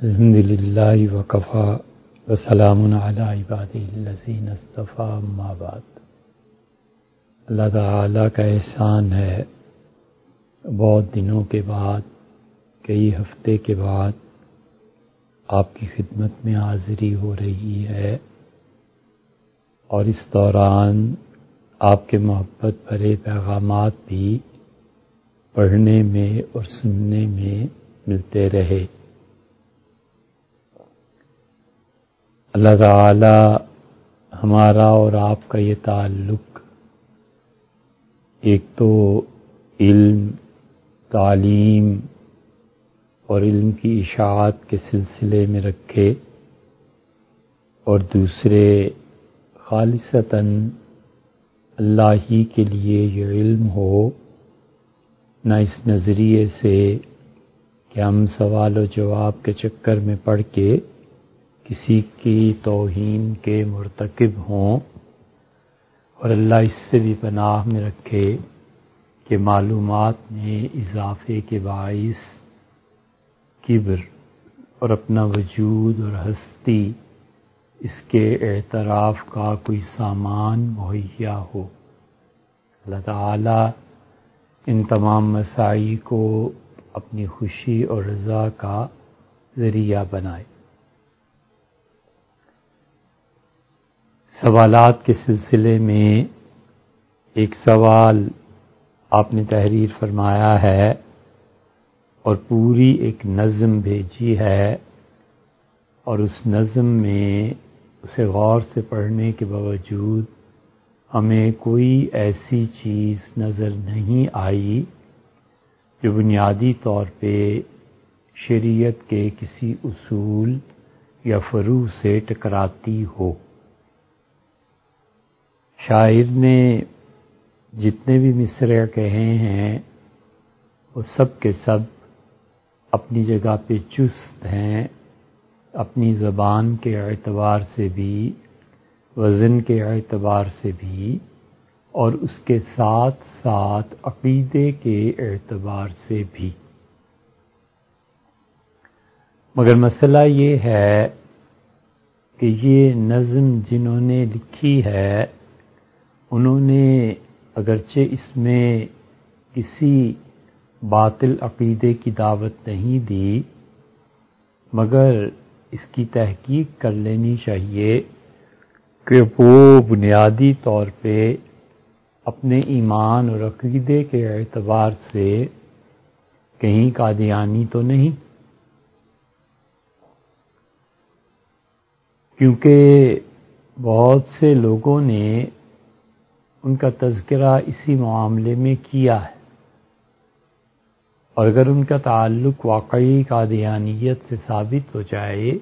الحمد للہ وکفا وسلام علی عبادہ الذین اصطفیٰ اما بعد۔ اللہ تعالیٰ کا احسان ہے، بہت دنوں کے بعد، کئی ہفتے کے بعد آپ کی خدمت میں حاضری ہو رہی ہے، اور اس دوران آپ کے محبت بھرے پیغامات بھی پڑھنے میں اور سننے میں ملتے رہے۔ اللہ تعالی ہمارا اور آپ کا یہ تعلق ایک تو علم، تعلیم اور علم کی اشاعت کے سلسلے میں رکھے، اور دوسرے خالصتاً اللہ ہی کے لیے یہ علم ہو، نہ اس نظریے سے کہ ہم سوال و جواب کے چکر میں پڑ کے کسی کی توہین کے مرتکب ہوں، اور اللہ اس سے بھی پناہ میں رکھے کہ معلومات میں اضافے کے باعث کبر اور اپنا وجود اور ہستی اس کے اعتراف کا کوئی سامان مہیا ہو۔ اللہ تعالی ان تمام مساعی کو اپنی خوشی اور رضا کا ذریعہ بنائے۔ سوالات کے سلسلے میں ایک سوال آپ نے تحریر فرمایا ہے اور پوری ایک نظم بھیجی ہے، اور اس نظم میں اسے غور سے پڑھنے کے باوجود ہمیں کوئی ایسی چیز نظر نہیں آئی جو بنیادی طور پہ شریعت کے کسی اصول یا فروع سے ٹکراتی ہو۔ شاعر نے جتنے بھی مصرع کہے ہیں وہ سب کے سب اپنی جگہ پہ چست ہیں، اپنی زبان کے اعتبار سے بھی، وزن کے اعتبار سے بھی، اور اس کے ساتھ ساتھ عقیدے کے اعتبار سے بھی۔ مگر مسئلہ یہ ہے کہ یہ نظم جنہوں نے لکھی ہے انہوں نے اگرچہ اس میں کسی باطل عقیدے کی دعوت نہیں دی، مگر اس کی تحقیق کر لینی چاہیے کہ وہ بنیادی طور پہ اپنے ایمان اور عقیدے کے اعتبار سے کہیں قادیانی تو نہیں، کیونکہ بہت سے لوگوں نے ان کا تذکرہ اسی معاملے میں کیا ہے، اور اگر ان کا تعلق واقعی قادیانیت سے ثابت ہو جائے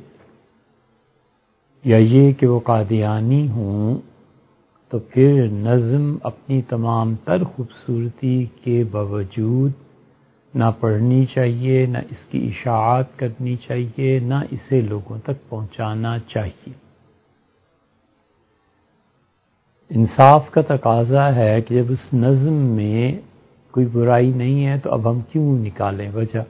یا یہ کہ وہ قادیانی ہوں، تو پھر نظم اپنی تمام تر خوبصورتی کے باوجود نہ پڑھنی چاہیے، نہ اس کی اشاعت کرنی چاہیے، نہ اسے لوگوں تک پہنچانا چاہیے۔ انصاف کا تقاضا ہے کہ جب اس نظم میں کوئی برائی نہیں ہے تو اب ہم کیوں نکالیں وجہ؟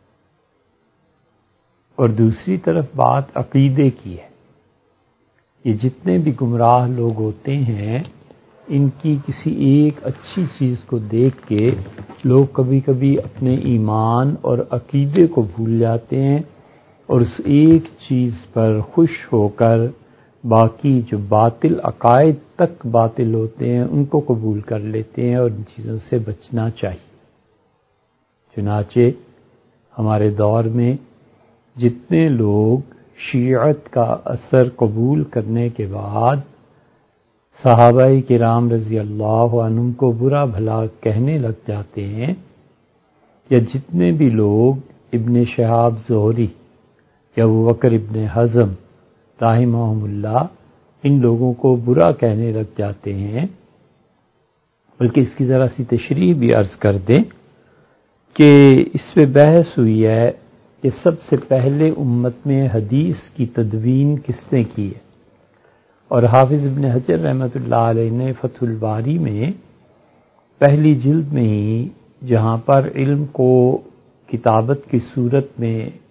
اور دوسری طرف بات عقیدے کی ہے۔ یہ جتنے بھی گمراہ لوگ ہوتے ہیں، ان کی کسی ایک اچھی چیز کو دیکھ کے لوگ کبھی کبھی اپنے ایمان اور عقیدے کو بھول جاتے ہیں، اور اس ایک چیز پر خوش ہو کر باقی جو باطل عقائد تک باطل ہوتے ہیں ان کو قبول کر لیتے ہیں، اور ان چیزوں سے بچنا چاہیے۔ چنانچہ ہمارے دور میں جتنے لوگ شیعت کا اثر قبول کرنے کے بعد صحابہ کرام رضی اللہ عنہم کو برا بھلا کہنے لگ جاتے ہیں، یا جتنے بھی لوگ ابن شہاب زہری یا ابوبکر ابن حزم رحمہم اللہ ان لوگوں کو برا کہنے لگ جاتے ہیں، بلکہ اس کی ذرا سی تشریح بھی عرض کر دیں کہ اس پہ بحث ہوئی ہے کہ سب سے پہلے امت میں حدیث کی تدوین کس نے کی ہے، اور حافظ ابن حجر رحمۃ اللہ علیہ نے فتح الباری میں پہلی جلد میں ہی جہاں پر علم کو کتابت کی صورت میں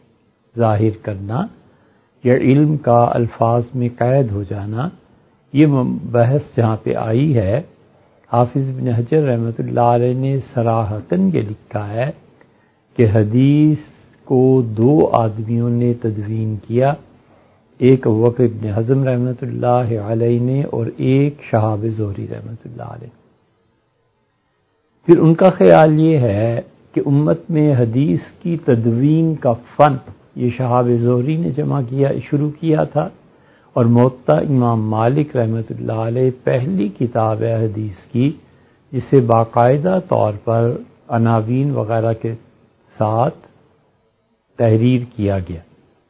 ظاہر کرنا یا علم کا الفاظ میں قید ہو جانا، یہ بحث جہاں پہ آئی ہے، حافظ ابن حجر رحمۃ اللہ علیہ نے صراحتاً یہ لکھا ہے کہ حدیث کو دو آدمیوں نے تدوین کیا، ایک ابوبکر ابن حزم رحمۃ اللہ علیہ نے اور ایک شہاب زہری رحمۃ اللہ علیہ۔ پھر ان کا خیال یہ ہے کہ امت میں حدیث کی تدوین کا فن یہ شہاب زہری نے شروع کیا تھا، اور موطا امام مالک رحمۃ اللہ علیہ پہلی کتاب ہے حدیث کی جسے باقاعدہ طور پر عناوین وغیرہ کے ساتھ تحریر کیا گیا۔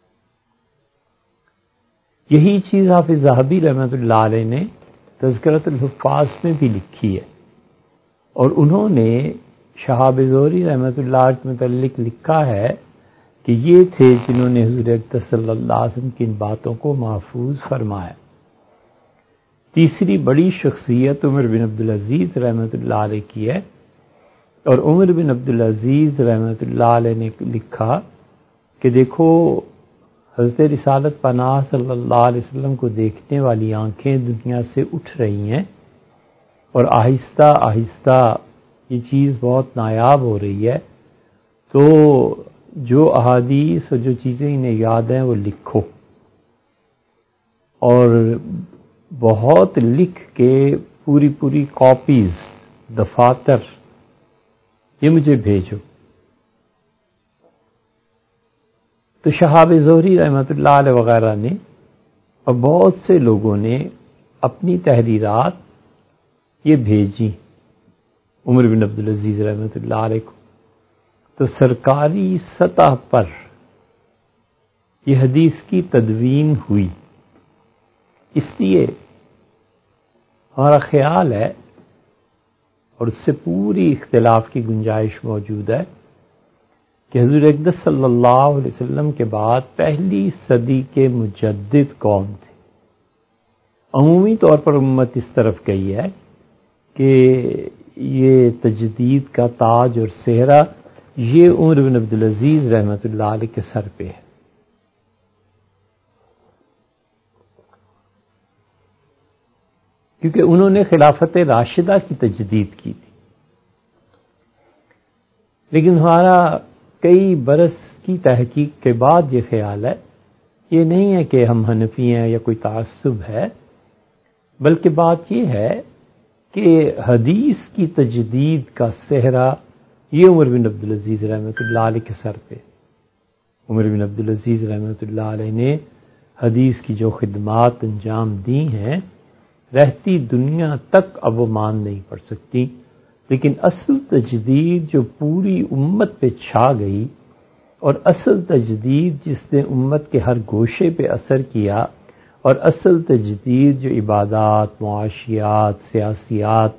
یہی چیز حافظ ذہبی رحمۃ اللہ علیہ نے تذکرۃ الحفاظ میں بھی لکھی ہے، اور انہوں نے شہاب زہری رحمۃ اللہ کے متعلق لکھا ہے کہ یہ تھے جنہوں نے حضور اقدس صلی اللہ علیہ وسلم کی ان باتوں کو محفوظ فرمایا۔ تیسری بڑی شخصیت عمر بن عبدالعزیز رحمۃ اللہ علیہ کی ہے، اور عمر بن عبدالعزیز رحمۃ اللہ علیہ نے لکھا کہ دیکھو، حضرت رسالت پناہ صلی اللہ علیہ وسلم کو دیکھنے والی آنکھیں دنیا سے اٹھ رہی ہیں، اور آہستہ آہستہ یہ چیز بہت نایاب ہو رہی ہے، تو جو احادیث اور جو چیزیں انہیں یاد ہیں وہ لکھو، اور بہت لکھ کے پوری کاپیز، دفاتر یہ مجھے بھیجو۔ تو شہاب زہری رحمۃ اللہ علیہ وغیرہ نے اور بہت سے لوگوں نے اپنی تحریرات یہ بھیجی عمر بن عبدالعزیز رحمۃ اللہ علیہ کو، تو سرکاری سطح پر یہ حدیث کی تدوین ہوئی۔ اس لیے ہمارا خیال ہے، اور اس سے پوری اختلاف کی گنجائش موجود ہے، کہ حضور اقدس صلی اللہ علیہ وسلم کے بعد پہلی صدی کے مجدد کون تھے۔ عمومی طور پر امت اس طرف گئی ہے کہ یہ تجدید کا تاج اور سہرہ یہ عمر بن عبدالعزیز رحمۃ اللہ علیہ کے سر پہ ہے۔ کیونکہ انہوں نے خلافت راشدہ کی تجدید کی تھی، لیکن ہمارا کئی برس کی تحقیق کے بعد یہ خیال ہے، یہ نہیں ہے کہ ہم حنفی ہیں یا کوئی تعصب ہے، بلکہ بات یہ ہے کہ حدیث کی تجدید کا سہرہ یہ عمر بن عبدالعزیز رحمۃ اللہ علیہ کے سر پہ۔ عمر بن عبدالعزیز رحمۃ اللہ علیہ نے حدیث کی جو خدمات انجام دی ہیں، رہتی دنیا تک اب وہ مان نہیں پڑ سکتی، لیکن اصل تجدید جو پوری امت پہ چھا گئی، اور اصل تجدید جس نے امت کے ہر گوشے پہ اثر کیا، اور اصل تجدید جو عبادات، معاشیات، سیاسیات،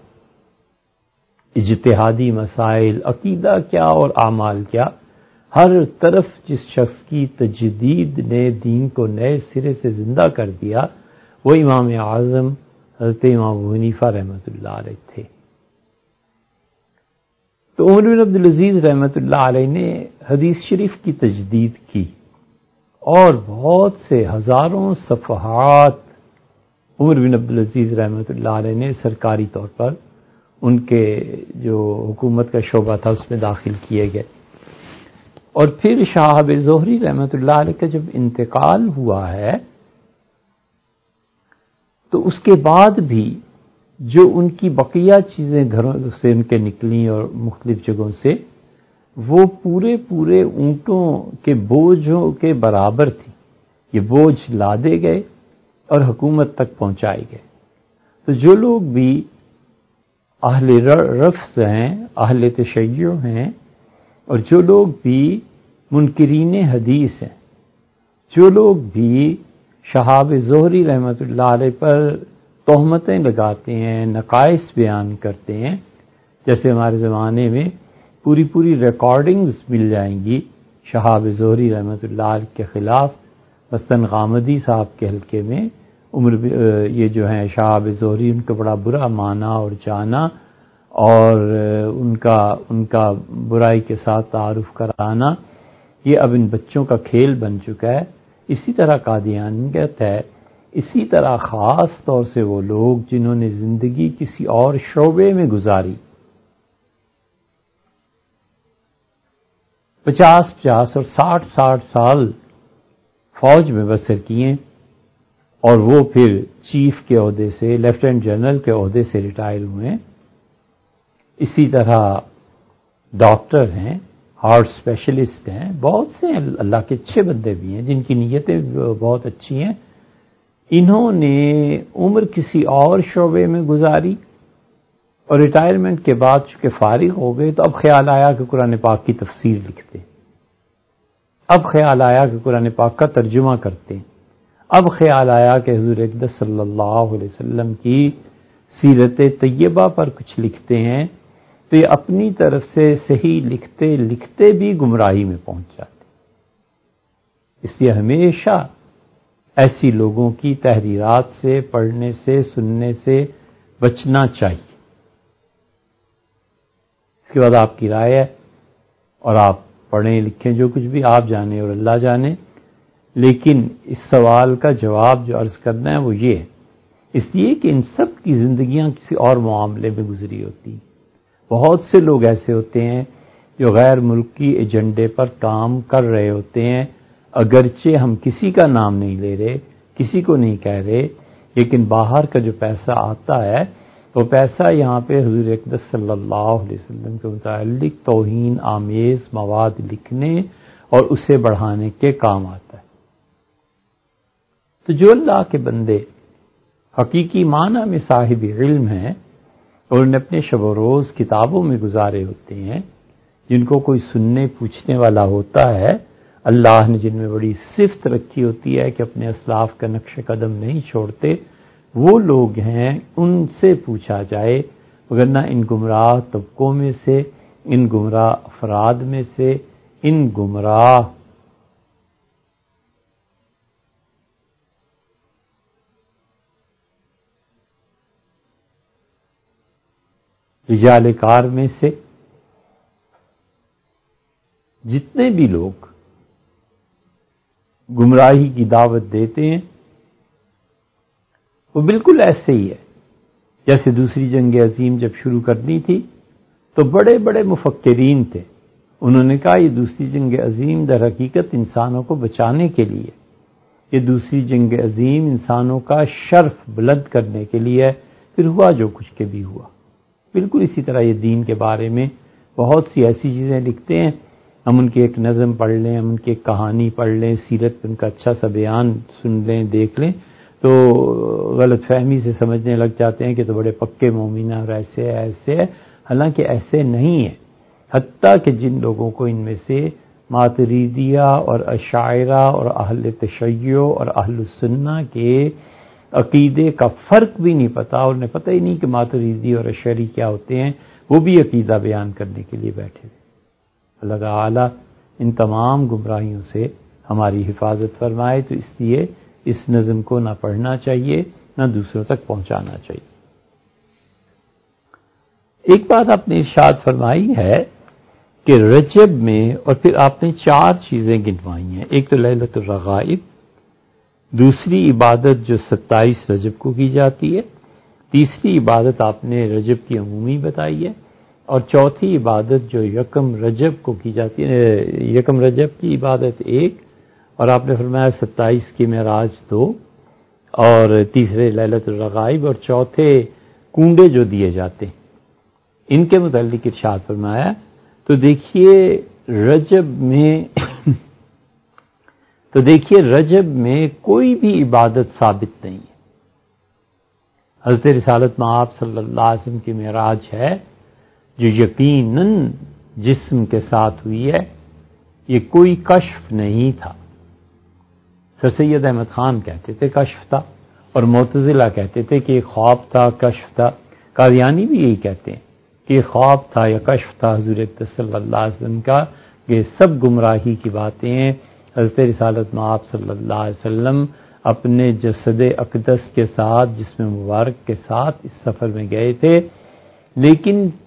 اجتہادی مسائل، عقیدہ کیا اور اعمال کیا، ہر طرف جس شخص کی تجدید نے دین کو نئے سرے سے زندہ کر دیا، وہ امام اعظم حضرت امام ابو حنیفہ رحمۃ اللہ علیہ تھے۔ تو عمر بن عبدالعزیز رحمۃ اللہ علیہ نے حدیث شریف کی تجدید کی، اور بہت سے ہزاروں صفحات عمر بن عبدالعزیز رحمۃ اللہ علیہ نے سرکاری طور پر ان کے جو حکومت کا شعبہ تھا اس میں داخل کیے گئے۔ اور پھر شہاب زہری رحمۃ اللہ علیہ کا جب انتقال ہوا ہے، تو اس کے بعد بھی جو ان کی بقیہ چیزیں گھروں سے ان کے نکلیں اور مختلف جگہوں سے، وہ پورے اونٹوں کے بوجھوں کے برابر تھی۔ یہ بوجھ لادے گئے اور حکومت تک پہنچائے گئے۔ تو جو لوگ بھی اہل رفض ہیں، اہل تشیع ہیں، اور جو لوگ بھی منکرین حدیث ہیں، جو لوگ بھی شہاب زہری رحمۃ اللہ علیہ پر تہمتیں لگاتے ہیں، نقائص بیان کرتے ہیں، جیسے ہمارے زمانے میں پوری ریکارڈنگز مل جائیں گی شہاب زہری رحمۃ اللہ علیہ کے خلاف، مثلاً غامدی صاحب کے حلقے میں یہ جو ہیں شہاب زہری ان کا بڑا برا مانا اور جانا، اور ان کا برائی کے ساتھ تعارف کرانا، یہ اب ان بچوں کا کھیل بن چکا ہے۔ اسی طرح قادیانیت ہے، اسی طرح خاص طور سے وہ لوگ جنہوں نے زندگی کسی اور شعبے میں گزاری، 50 اور 60 سال فوج میں بسر کیے، اور وہ پھر چیف کے عہدے سے، لیفٹیننٹ جنرل کے عہدے سے ریٹائر ہوئے۔ اسی طرح ڈاکٹر ہیں، ہارٹ اسپیشلسٹ ہیں، بہت سے ہیں، اللہ کے اچھے بندے بھی ہیں جن کی نیتیں بہت اچھی ہیں۔ انہوں نے عمر کسی اور شعبے میں گزاری اور ریٹائرمنٹ کے بعد چونکہ فارغ ہو گئے تو اب خیال آیا کہ قرآن پاک کی تفسیر لکھتے، اب خیال آیا کہ قرآن پاک کا ترجمہ کرتے، اب خیال آیا کہ حضور اقدس صلی اللہ علیہ وسلم کی سیرت طیبہ پر کچھ لکھتے ہیں، تو یہ اپنی طرف سے صحیح لکھتے لکھتے بھی گمراہی میں پہنچ جاتے۔ اس لیے ہمیشہ ایسی لوگوں کی تحریرات سے، پڑھنے سے، سننے سے بچنا چاہیے۔ اس کے بعد آپ کی رائے ہے، اور آپ پڑھیں لکھیں جو کچھ بھی آپ جانیں اور اللہ جانے، لیکن اس سوال کا جواب جو عرض کرنا ہے وہ یہ ہے، اس لیے کہ ان سب کی زندگیاں کسی اور معاملے میں گزری ہوتی ہیں۔ بہت سے لوگ ایسے ہوتے ہیں جو غیر ملکی ایجنڈے پر کام کر رہے ہوتے ہیں، اگرچہ ہم کسی کا نام نہیں لے رہے، کسی کو نہیں کہہ رہے، لیکن باہر کا جو پیسہ آتا ہے وہ پیسہ یہاں پہ حضور اقدس صلی اللہ علیہ وسلم کے متعلق توہین آمیز مواد لکھنے اور اسے بڑھانے کے کام آتا ہے۔ تو جو اللہ کے بندے حقیقی معنی میں صاحب علم ہیں اور انہیں اپنے شب و روز کتابوں میں گزارے ہوتے ہیں، جن کو کوئی سننے پوچھنے والا ہوتا ہے، اللہ نے جن میں بڑی صفت رکھی ہوتی ہے کہ اپنے اسلاف کا نقش قدم نہیں چھوڑتے، وہ لوگ ہیں، ان سے پوچھا جائے، وگرنہ ان گمراہ طبقوں میں سے، ان گمراہ افراد میں سے، ان گمراہ رجال کار میں سے جتنے بھی لوگ گمراہی کی دعوت دیتے ہیں وہ بالکل ایسے ہی ہے جیسے دوسری جنگ عظیم جب شروع کرنی تھی تو بڑے بڑے مفکرین تھے، انہوں نے کہا یہ دوسری جنگ عظیم در حقیقت انسانوں کو بچانے کے لیے، یہ دوسری جنگ عظیم انسانوں کا شرف بلند کرنے کے لیے، پھر ہوا جو کچھ کے بھی ہوا۔ بالکل اسی طرح یہ دین کے بارے میں بہت سی ایسی چیزیں لکھتے ہیں، ہم ان کی ایک نظم پڑھ لیں، ہم ان کی ایک کہانی پڑھ لیں، سیرت ان کا اچھا سا بیان سن لیں، دیکھ لیں، تو غلط فہمی سے سمجھنے لگ جاتے ہیں کہ تو بڑے پکے مومن ہیں اور ایسے ہے، حالانکہ ایسے نہیں ہے۔ حتیٰ کہ جن لوگوں کو ان میں سے ماتریدیہ اور اشاعرہ اور اہل تشیع اور اہل سنہ کے عقیدے کا فرق بھی نہیں پتا، اور انہیں پتہ ہی نہیں کہ ماتریدی اور اشعری کیا ہوتے ہیں، وہ بھی عقیدہ بیان کرنے کے لیے بیٹھے ہوئے۔ اللہ تعالی ان تمام گمراہیوں سے ہماری حفاظت فرمائے، تو اس لیے اس نظم کو نہ پڑھنا چاہیے نہ دوسروں تک پہنچانا چاہیے۔ ایک بات آپ نے ارشاد فرمائی ہے کہ رجب میں، اور پھر آپ نے 4 چیزیں گنوائی ہیں، ایک تو لیلۃ الرغائب، دوسری عبادت جو 27 رجب کو کی جاتی ہے، تیسری عبادت آپ نے رجب کی عمومی بتائی ہے، اور چوتھی عبادت جو یکم رجب کو کی جاتی ہے، یکم رجب کی عبادت 1، اور آپ نے فرمایا 27 کی معراج 2، اور تیسرے لیلۃ الرغائب، اور چوتھے کنڈے جو دیے جاتے ہیں ان کے متعلق ارشاد فرمایا۔ تو دیکھیے رجب میں کوئی بھی عبادت ثابت نہیں ہے۔ حضرت رسالت مآب صلی اللہ علیہ وسلم کی معراج ہے جو یقیناً جسم کے ساتھ ہوئی ہے، یہ کوئی کشف نہیں تھا۔ سر سید احمد خان کہتے تھے کشف تھا، اور معتزلہ کہتے تھے کہ یہ خواب تھا، کشف تھا، قادیانی بھی یہی کہتے ہیں کہ یہ خواب تھا یا کشف تھا حضور اقدس صلی اللہ علیہ وسلم کا، یہ سب گمراہی کی باتیں ہیں۔ حضرت رسالت مآب صلی اللہ علیہ وسلم اپنے جسد اقدس کے ساتھ، جسم مبارک کے ساتھ اس سفر میں گئے تھے، لیکن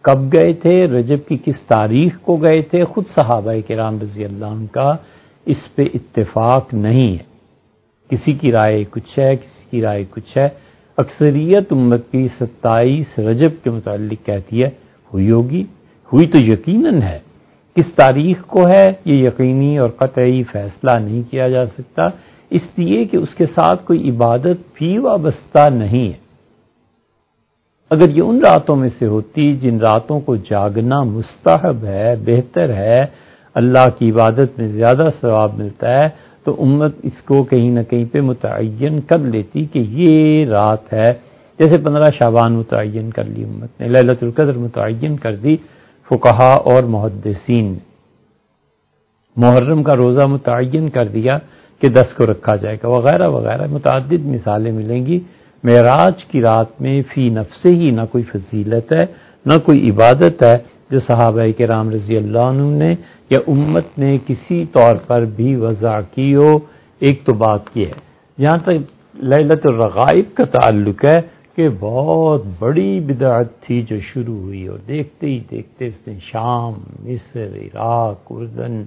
کب گئے تھے، رجب کی کس تاریخ کو گئے تھے، خود صحابہ کرام رضی اللہ عنہ کا اس پہ اتفاق نہیں ہے. کسی کی رائے کچھ ہے، کسی کی رائے کچھ ہے. اکثریت امت کی 27 رجب کے متعلق کہتی ہے ہوئی ہوگی، ہوئی تو یقیناً ہے. کس تاریخ کو ہے یہ یقینی اور قطعی فیصلہ نہیں کیا جا سکتا، اس لیے کہ اس کے ساتھ کوئی عبادت بھی وابستہ نہیں ہے. اگر یہ ان راتوں میں سے ہوتی جن راتوں کو جاگنا مستحب ہے، بہتر ہے، اللہ کی عبادت میں زیادہ ثواب ملتا ہے، تو امت اس کو کہیں نہ کہیں پہ متعین کر لیتی کہ یہ رات ہے. جیسے 15 شعبان متعین کر لی امت نے، لیلۃ القدر متعین کر دی فقہا اور محدثین نے، محرم کا روزہ متعین کر دیا کہ 10 کو رکھا جائے گا، وغیرہ وغیرہ. متعدد مثالیں ملیں گی. معراج کی رات میں فی نفس ہی نہ کوئی فضیلت ہے، نہ کوئی عبادت ہے جو صحابہ کرام رضی اللہ عنہ نے یا امت نے کسی طور پر بھی وضع کی ہو. ایک تو بات یہ ہے. جہاں تک لیلۃ الرغائب کا تعلق ہے کہ بہت بڑی بدعت تھی جو شروع ہوئی اور دیکھتے ہی دیکھتے اس نے شام، مصر، عراق، اردن،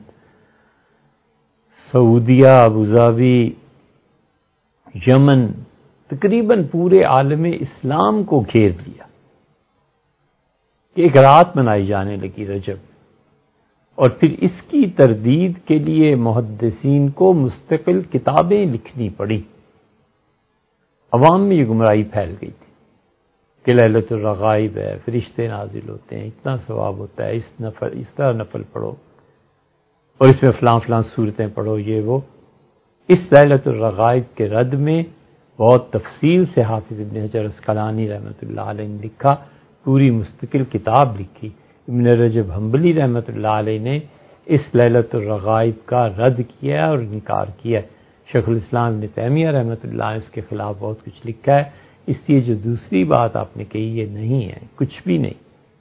سعودیہ، ابوظہبی، یمن، تقریباً پورے عالم اسلام کو گھیر لیا کہ ایک رات منائی جانے لگی رجب. اور پھر اس کی تردید کے لیے محدثین کو مستقل کتابیں لکھنی پڑی. عوام میں یہ گمراہی پھیل گئی تھی کہ لیلۃ الرغائب ہے، فرشتے نازل ہوتے ہیں، اتنا ثواب ہوتا ہے، اس طرح نفل پڑھو اور اس میں فلاں فلاں صورتیں پڑھو، یہ وہ. اس لیلۃ الرغائب کے رد میں بہت تفصیل سے حافظ ابن حجر عسقلانی رحمۃ اللہ علیہ نے لکھا، پوری مستقل کتاب لکھی. ابن رجب حنبلی رحمۃ اللہ علیہ نے اس لیلۃ الرغائب کا رد کیا اور انکار کیا. شیخ الاسلام ابن تیمیہ رحمۃ اللہ نے اس کے خلاف بہت کچھ لکھا ہے. اس لیے جو دوسری بات آپ نے کہی یہ نہیں ہے، کچھ بھی نہیں.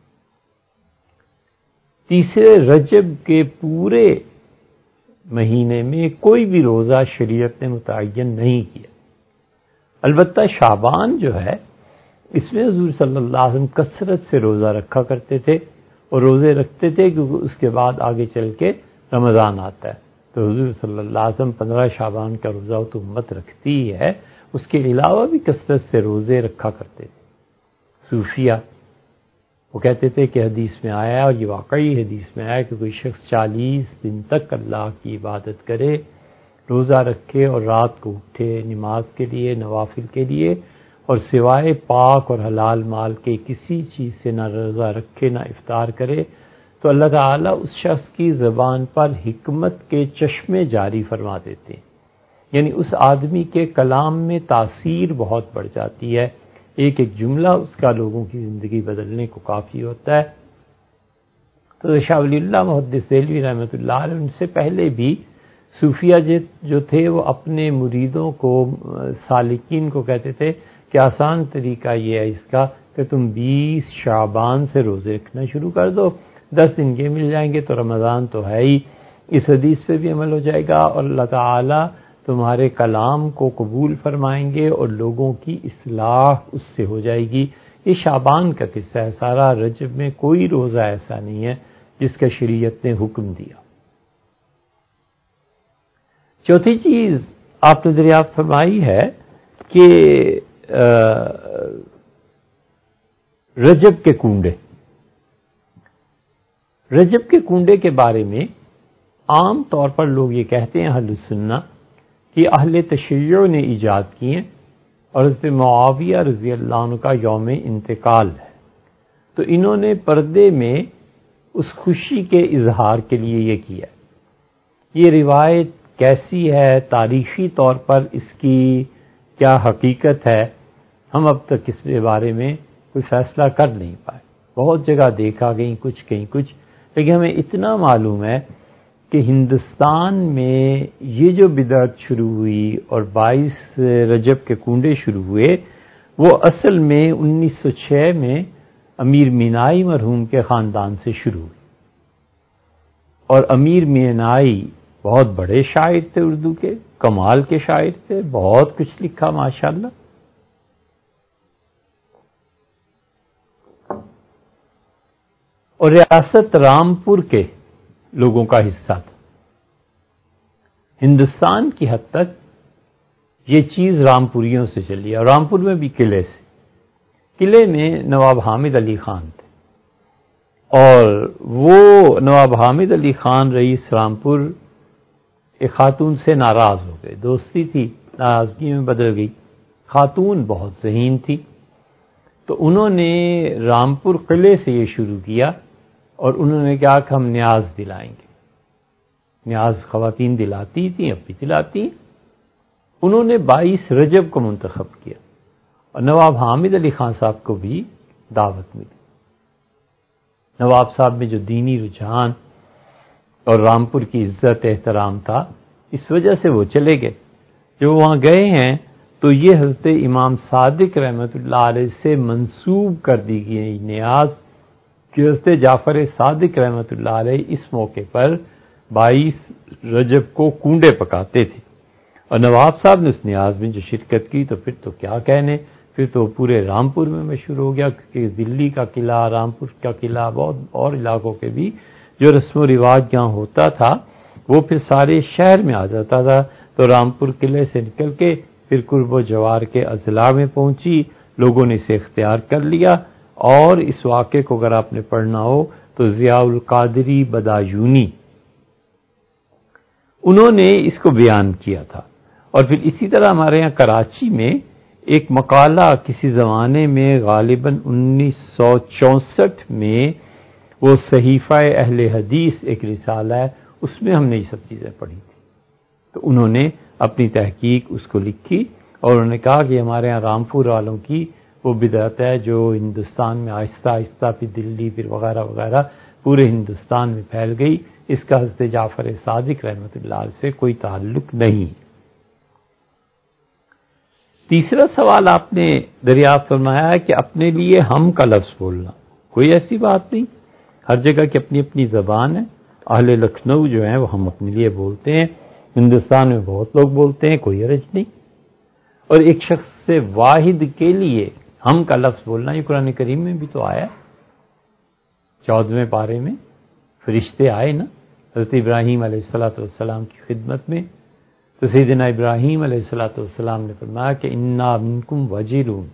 تیسرے رجب کے پورے مہینے میں کوئی بھی روزہ شریعت نے متعین نہیں کیا. البتہ شعبان جو ہے اس میں حضور صلی اللہ علیہ وسلم کثرت سے روزہ رکھا کرتے تھے اور روزے رکھتے تھے کیونکہ اس کے بعد آگے چل کے رمضان آتا ہے. تو حضور صلی اللہ علیہ وسلم 15 شعبان کا روزہ تو امت رکھتی ہی ہے، اس کے علاوہ بھی کثرت سے روزے رکھا کرتے تھے. صوفیہ وہ کہتے تھے کہ حدیث میں آیا ہے، اور یہ واقعی حدیث میں آیا کہ کوئی شخص 40 دن تک اللہ کی عبادت کرے، روزہ رکھے اور رات کو اٹھے نماز کے لیے، نوافل کے لیے، اور سوائے پاک اور حلال مال کے کسی چیز سے نہ روزہ رکھے نہ افطار کرے، تو اللہ تعالیٰ اس شخص کی زبان پر حکمت کے چشمے جاری فرما دیتے ہیں. یعنی اس آدمی کے کلام میں تاثیر بہت بڑھ جاتی ہے، ایک ایک جملہ اس کا لوگوں کی زندگی بدلنے کو کافی ہوتا ہے. تو شاہ ولی اللہ محدث دہلوی رحمۃ اللہ علیہ ان سے پہلے بھی صوفیہ جو تھے وہ اپنے مریدوں کو، سالکین کو کہتے تھے کہ آسان طریقہ یہ ہے اس کا کہ تم 20 شعبان سے روزے رکھنا شروع کر دو، 10 دن یہ مل جائیں گے تو رمضان تو ہے ہی. اس حدیث پہ بھی عمل ہو جائے گا اور اللہ تعالیٰ تمہارے کلام کو قبول فرمائیں گے اور لوگوں کی اصلاح اس سے ہو جائے گی. یہ شعبان کا قصہ ہے سارا. رجب میں کوئی روزہ ایسا نہیں ہے جس کا شریعت نے حکم دیا. چوتھی چیز آپ نے دریافت فرمائی ہے کہ رجب کے کنڈے. رجب کے کنڈے کے بارے میں عام طور پر لوگ یہ کہتے ہیں اہل سنہ کہ اہل تشیع نے ایجاد کیے اور حضرت معاویہ رضی اللہ عنہ کا یوم انتقال ہے، تو انہوں نے پردے میں اس خوشی کے اظہار کے لیے یہ کیا. یہ روایت کیسی ہے، تاریخی طور پر اس کی کیا حقیقت ہے، ہم اب تک اس کے بارے میں کوئی فیصلہ کر نہیں پائے. بہت جگہ دیکھا، کہیں کچھ، لیکن ہمیں اتنا معلوم ہے کہ ہندوستان میں یہ جو بدعت شروع ہوئی اور 22 رجب کے کنڈے شروع ہوئے، وہ اصل میں 1906 میں امیر مینائی مرحوم کے خاندان سے شروع ہوئی. اور امیر مینائی بہت بڑے شاعر تھے، اردو کے کمال کے شاعر تھے، بہت کچھ لکھا ماشاءاللہ. اور ریاست رامپور کے لوگوں کا حصہ تھا۔ ہندوستان کی حد تک یہ چیز رامپوریوں سے چلی، اور رامپور میں بھی قلعے سے۔ قلعے میں نواب حامد علی خان تھے، اور وہ نواب حامد علی خان رئیس رامپور ایک خاتون سے ناراض ہو گئے، دوستی تھی ناراضگی میں بدل گئی۔ خاتون بہت ذہین تھی، تو انہوں نے رامپور قلعے سے یہ شروع کیا، اور انہوں نے کہا کہ ہم نیاز دلائیں گے۔ نیاز خواتین دلاتی تھیں، اب بھی دلاتی ہیں۔ انہوں نے 22 رجب کو منتخب کیا، اور نواب حامد علی خان صاحب کو بھی دعوت ملی۔ نواب صاحب میں جو دینی رجحان اور رامپور کی عزت احترام تھا، اس وجہ سے وہ چلے گئے۔ جب وہاں گئے ہیں تو یہ حضرت امام صادق رحمۃ اللہ علیہ سے منسوب کر دی گئی نیاز کہ حضرت جعفر صادق رحمۃ اللہ علیہ اس موقع پر 22 رجب کو کنڈے پکاتے تھے، اور نواب صاحب نے اس نیاز میں جو شرکت کی تو پھر تو کیا کہنے، پھر تو پورے رامپور میں مشہور ہو گیا، کیونکہ دلی کا قلعہ، رامپور کا قلعہ، بہت اور علاقوں کے بھی جو رسم و رواج یہاں ہوتا تھا وہ پھر سارے شہر میں آ جاتا تھا۔ تو رامپور قلعے سے نکل کے پھر قرب و جوار کے اضلاع میں پہنچی، لوگوں نے اسے اختیار کر لیا۔ اور اس واقعے کو اگر آپ نے پڑھنا ہو تو ضیاء القادری بدایونی انہوں نے اس کو بیان کیا تھا۔ اور پھر اسی طرح ہمارے یہاں کراچی میں ایک مقالہ کسی زمانے میں غالباً 1964 میں وہ صحیفہ اہل حدیث ایک رسالہ ہے، اس میں ہم نے یہ سب چیزیں پڑھی تھی۔ تو انہوں نے اپنی تحقیق اس کو لکھی، اور انہوں نے کہا کہ ہمارے ہاں رامپور والوں کی وہ بدعت ہے جو ہندوستان میں آہستہ آہستہ پھر دلی پھر وغیرہ وغیرہ پورے ہندوستان میں پھیل گئی، اس کا حضرت جعفر صادق رحمۃ اللہ علیہ سے کوئی تعلق نہیں۔ تیسرا سوال آپ نے دریافت فرمایا ہے کہ اپنے لیے ہم کا لفظ بولنا، کوئی ایسی بات نہیں، ہر جگہ کی اپنی اپنی زبان ہے۔ اہل لکھنؤ جو ہیں وہ ہم اپنے لیے بولتے ہیں، ہندوستان میں بہت لوگ بولتے ہیں، کوئی حرج نہیں۔ اور ایک شخص سے واحد کے لیے ہم کا لفظ بولنا یہ قرآن کریم میں بھی تو آیا، 14ویں پارے میں فرشتے آئے نا حضرت ابراہیم علیہ السلام کی خدمت میں، تو سیدنا ابراہیم علیہ السلام نے فرمایا کہ انا منکم وجلون،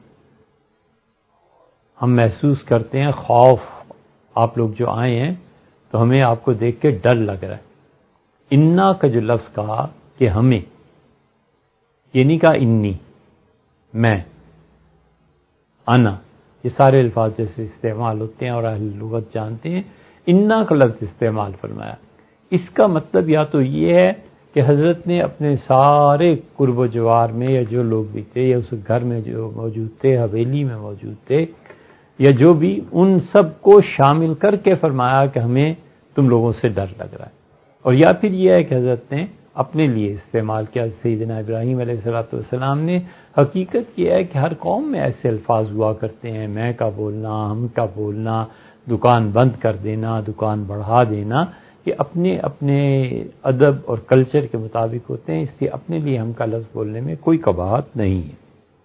ہم محسوس کرتے ہیں خوف، آپ لوگ جو آئے ہیں تو ہمیں آپ کو دیکھ کے ڈر لگ رہا ہے۔ انا کا جو لفظ کہا کہ ہمیں، یہ نہیں کہا انی، میں، انا، یہ سارے الفاظ جیسے استعمال ہوتے ہیں اور اہل لغت جانتے ہیں، انا کا لفظ استعمال فرمایا۔ اس کا مطلب یا تو یہ ہے کہ حضرت نے اپنے سارے قرب و جوار میں یا جو لوگ بھی تھے یا اس گھر میں جو موجود تھے، حویلی میں موجود تھے، یا جو بھی، ان سب کو شامل کر کے فرمایا کہ ہمیں تم لوگوں سے ڈر لگ رہا ہے۔ اور یا پھر یہ ہے کہ حضرت نے اپنے لیے استعمال کیا، سیدنا ابراہیم علیہ السلام نے۔ حقیقت یہ ہے کہ ہر قوم میں ایسے الفاظ ہوا کرتے ہیں، میں کا بولنا، ہم کا بولنا، دکان بند کر دینا، دکان بڑھا دینا، یہ اپنے اپنے ادب اور کلچر کے مطابق ہوتے ہیں، اس لیے اپنے لیے ہم کا لفظ بولنے میں کوئی قباحت نہیں ہے۔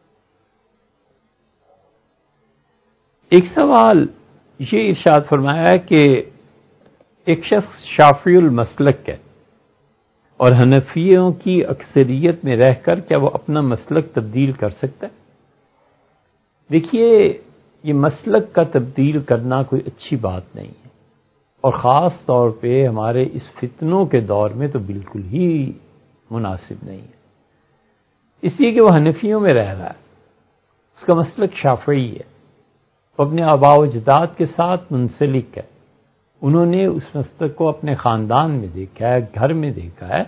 ایک سوال یہ ارشاد فرمایا ہے کہ ایک شخص شافعی المسلک ہے اور حنفیوں کی اکثریت میں رہ کر کیا وہ اپنا مسلک تبدیل کر سکتا ہے؟ دیکھیے، یہ مسلک کا تبدیل کرنا کوئی اچھی بات نہیں ہے، اور خاص طور پہ ہمارے اس فتنوں کے دور میں تو بالکل ہی مناسب نہیں ہے، اس لیے کہ وہ حنفیوں میں رہ رہا ہے، اس کا مسلک شافعی ہے، وہ اپنے آباء و اجداد کے ساتھ منسلک ہے، انہوں نے اس مسلک کو اپنے خاندان میں دیکھا ہے، گھر میں دیکھا ہے۔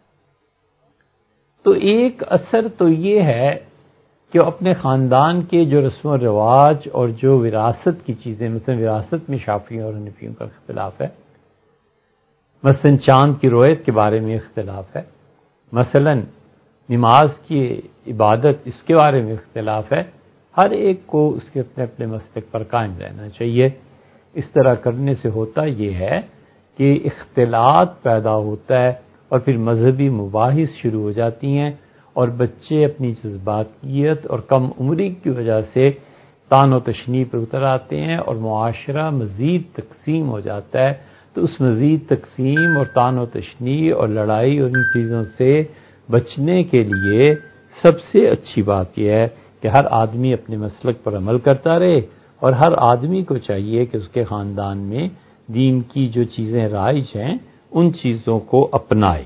تو ایک اثر تو یہ ہے کہ وہ اپنے خاندان کے جو رسم و رواج اور جو وراثت کی چیزیں، مثلا وراثت میں شافعیوں اور حنفیوں کا اختلاف ہے، مثلا چاند کی رویت کے بارے میں اختلاف ہے، مثلا نماز کی عبادت اس کے بارے میں اختلاف ہے، ہر ایک کو اس کے اپنے اپنے مسلک پر قائم رہنا چاہیے۔ اس طرح کرنے سے ہوتا یہ ہے کہ اختلاط پیدا ہوتا ہے اور پھر مذہبی مباحث شروع ہو جاتی ہیں، اور بچے اپنی جذباتیت اور کم عمری کی وجہ سے طعن و تشنیع پہ اتر آتے ہیں اور معاشرہ مزید تقسیم ہو جاتا ہے. تو اس مزید تقسیم اور طعن و تشنیع اور لڑائی اور ان چیزوں سے بچنے کے لیے سب سے اچھی بات یہ ہے کہ ہر آدمی اپنے مسلک پر عمل کرتا رہے، اور ہر آدمی کو چاہیے کہ اس کے خاندان میں دین کی جو چیزیں رائج ہیں ان چیزوں کو اپنائے.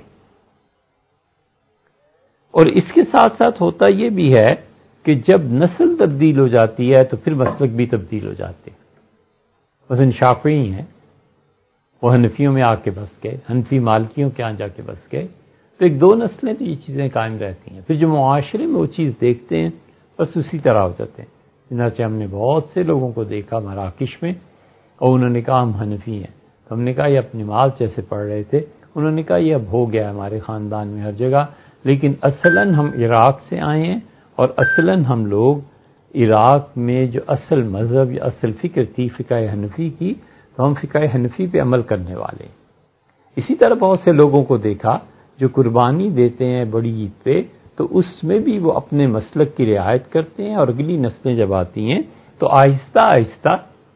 اور اس کے ساتھ ساتھ ہوتا یہ بھی ہے کہ جب نسل تبدیل ہو جاتی ہے تو پھر مسلک بھی تبدیل ہو جاتے ہیں. مثلا شافعی ہیں، وہ حنفیوں میں آ کے بس گئے، حنفی مالکیوں کے یہاں جا کے بس گئے، تو ایک دو نسلیں تو یہ چیزیں قائم رہتی ہیں. پھر جو معاشرے میں وہ چیز دیکھتے ہیں بس اسی طرح ہو جاتے ہیں. چنانچہ ہم نے بہت سے لوگوں کو دیکھا مراکش میں، اور انہوں نے کہا ہم حنفی ہیں. تو ہم نے کہا یہ اپنی نماز جیسے پڑھ رہے تھے. انہوں نے کہا یہ اب ہو گیا ہمارے خاندان میں ہر جگہ، لیکن اصلاً ہم عراق سے آئے ہیں، اور اصلاً ہم لوگ عراق میں جو اصل مذہب یا اصل فکر تھی فقہ حنفی کی، تو ہم فقہ حنفی پہ عمل کرنے والے ہیں. اسی طرح بہت سے لوگوں کو دیکھا جو قربانی دیتے ہیں بڑی عید پہ، تو اس میں بھی وہ اپنے مسلک کی رعایت کرتے ہیں، اور اگلی نسلیں جب آتی ہیں تو آہستہ آہستہ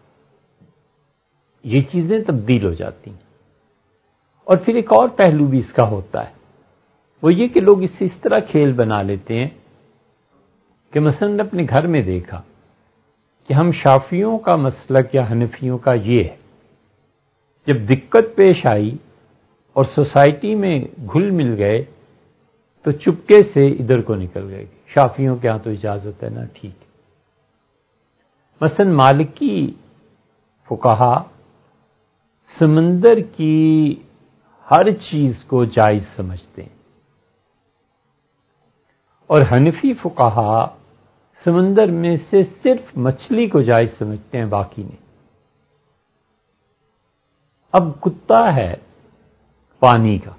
یہ چیزیں تبدیل ہو جاتی ہیں. اور پھر ایک اور پہلو بھی اس کا ہوتا ہے، وہ یہ کہ لوگ اس سے اس طرح کھیل بنا لیتے ہیں کہ مثلا اپنے گھر میں دیکھا کہ ہم شافیوں کا مسلک یا حنفیوں کا یہ ہے، جب دقت پیش آئی اور سوسائٹی میں گھل مل گئے تو چپکے سے ادھر کو نکل گئے. شافیوں کے ہاں تو اجازت ہے نا، ٹھیک ہے. مثلا مالکی فقہا سمندر کی ہر چیز کو جائز سمجھتے ہیں، اور حنفی فقہا سمندر میں سے صرف مچھلی کو جائز سمجھتے ہیں، باقی نہیں. اب کتا ہے پانی کا،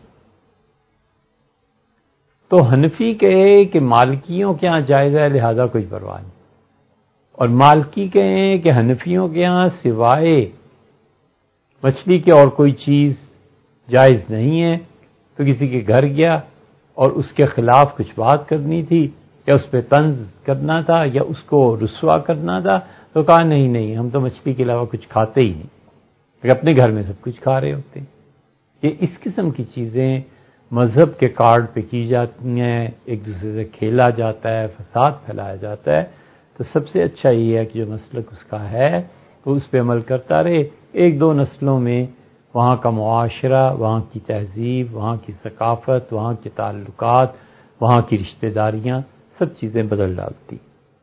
تو حنفی کہے کہ مالکیوں کے ہاں جائز ہے لہذا کوئی پرواہ نہیں، اور مالکی کہیں کہ حنفیوں کے ہاں سوائے مچھلی کے اور کوئی چیز جائز نہیں ہے. تو کسی کے گھر گیا اور اس کے خلاف کچھ بات کرنی تھی، یا اس پہ طنز کرنا تھا، یا اس کو رسوا کرنا تھا، تو کہا نہیں نہیں ہم تو مچھلی کے علاوہ کچھ کھاتے ہی نہیں، اپنے گھر میں سب کچھ کھا رہے ہوتے ہیں. یہ اس قسم کی چیزیں مذہب کے کارڈ پہ کی جاتی ہیں، ایک دوسرے سے کھیلا جاتا ہے، فساد پھیلایا جاتا ہے. تو سب سے اچھا یہ ہے کہ جو مسلک اس کا ہے وہ اس پہ عمل کرتا رہے. ایک دو نسلوں میں وہاں کا معاشرہ، وہاں کی تہذیب، وہاں کی ثقافت، وہاں کے تعلقات، وہاں کی رشتہ داریاں، سب چیزیں بدل ڈالتی.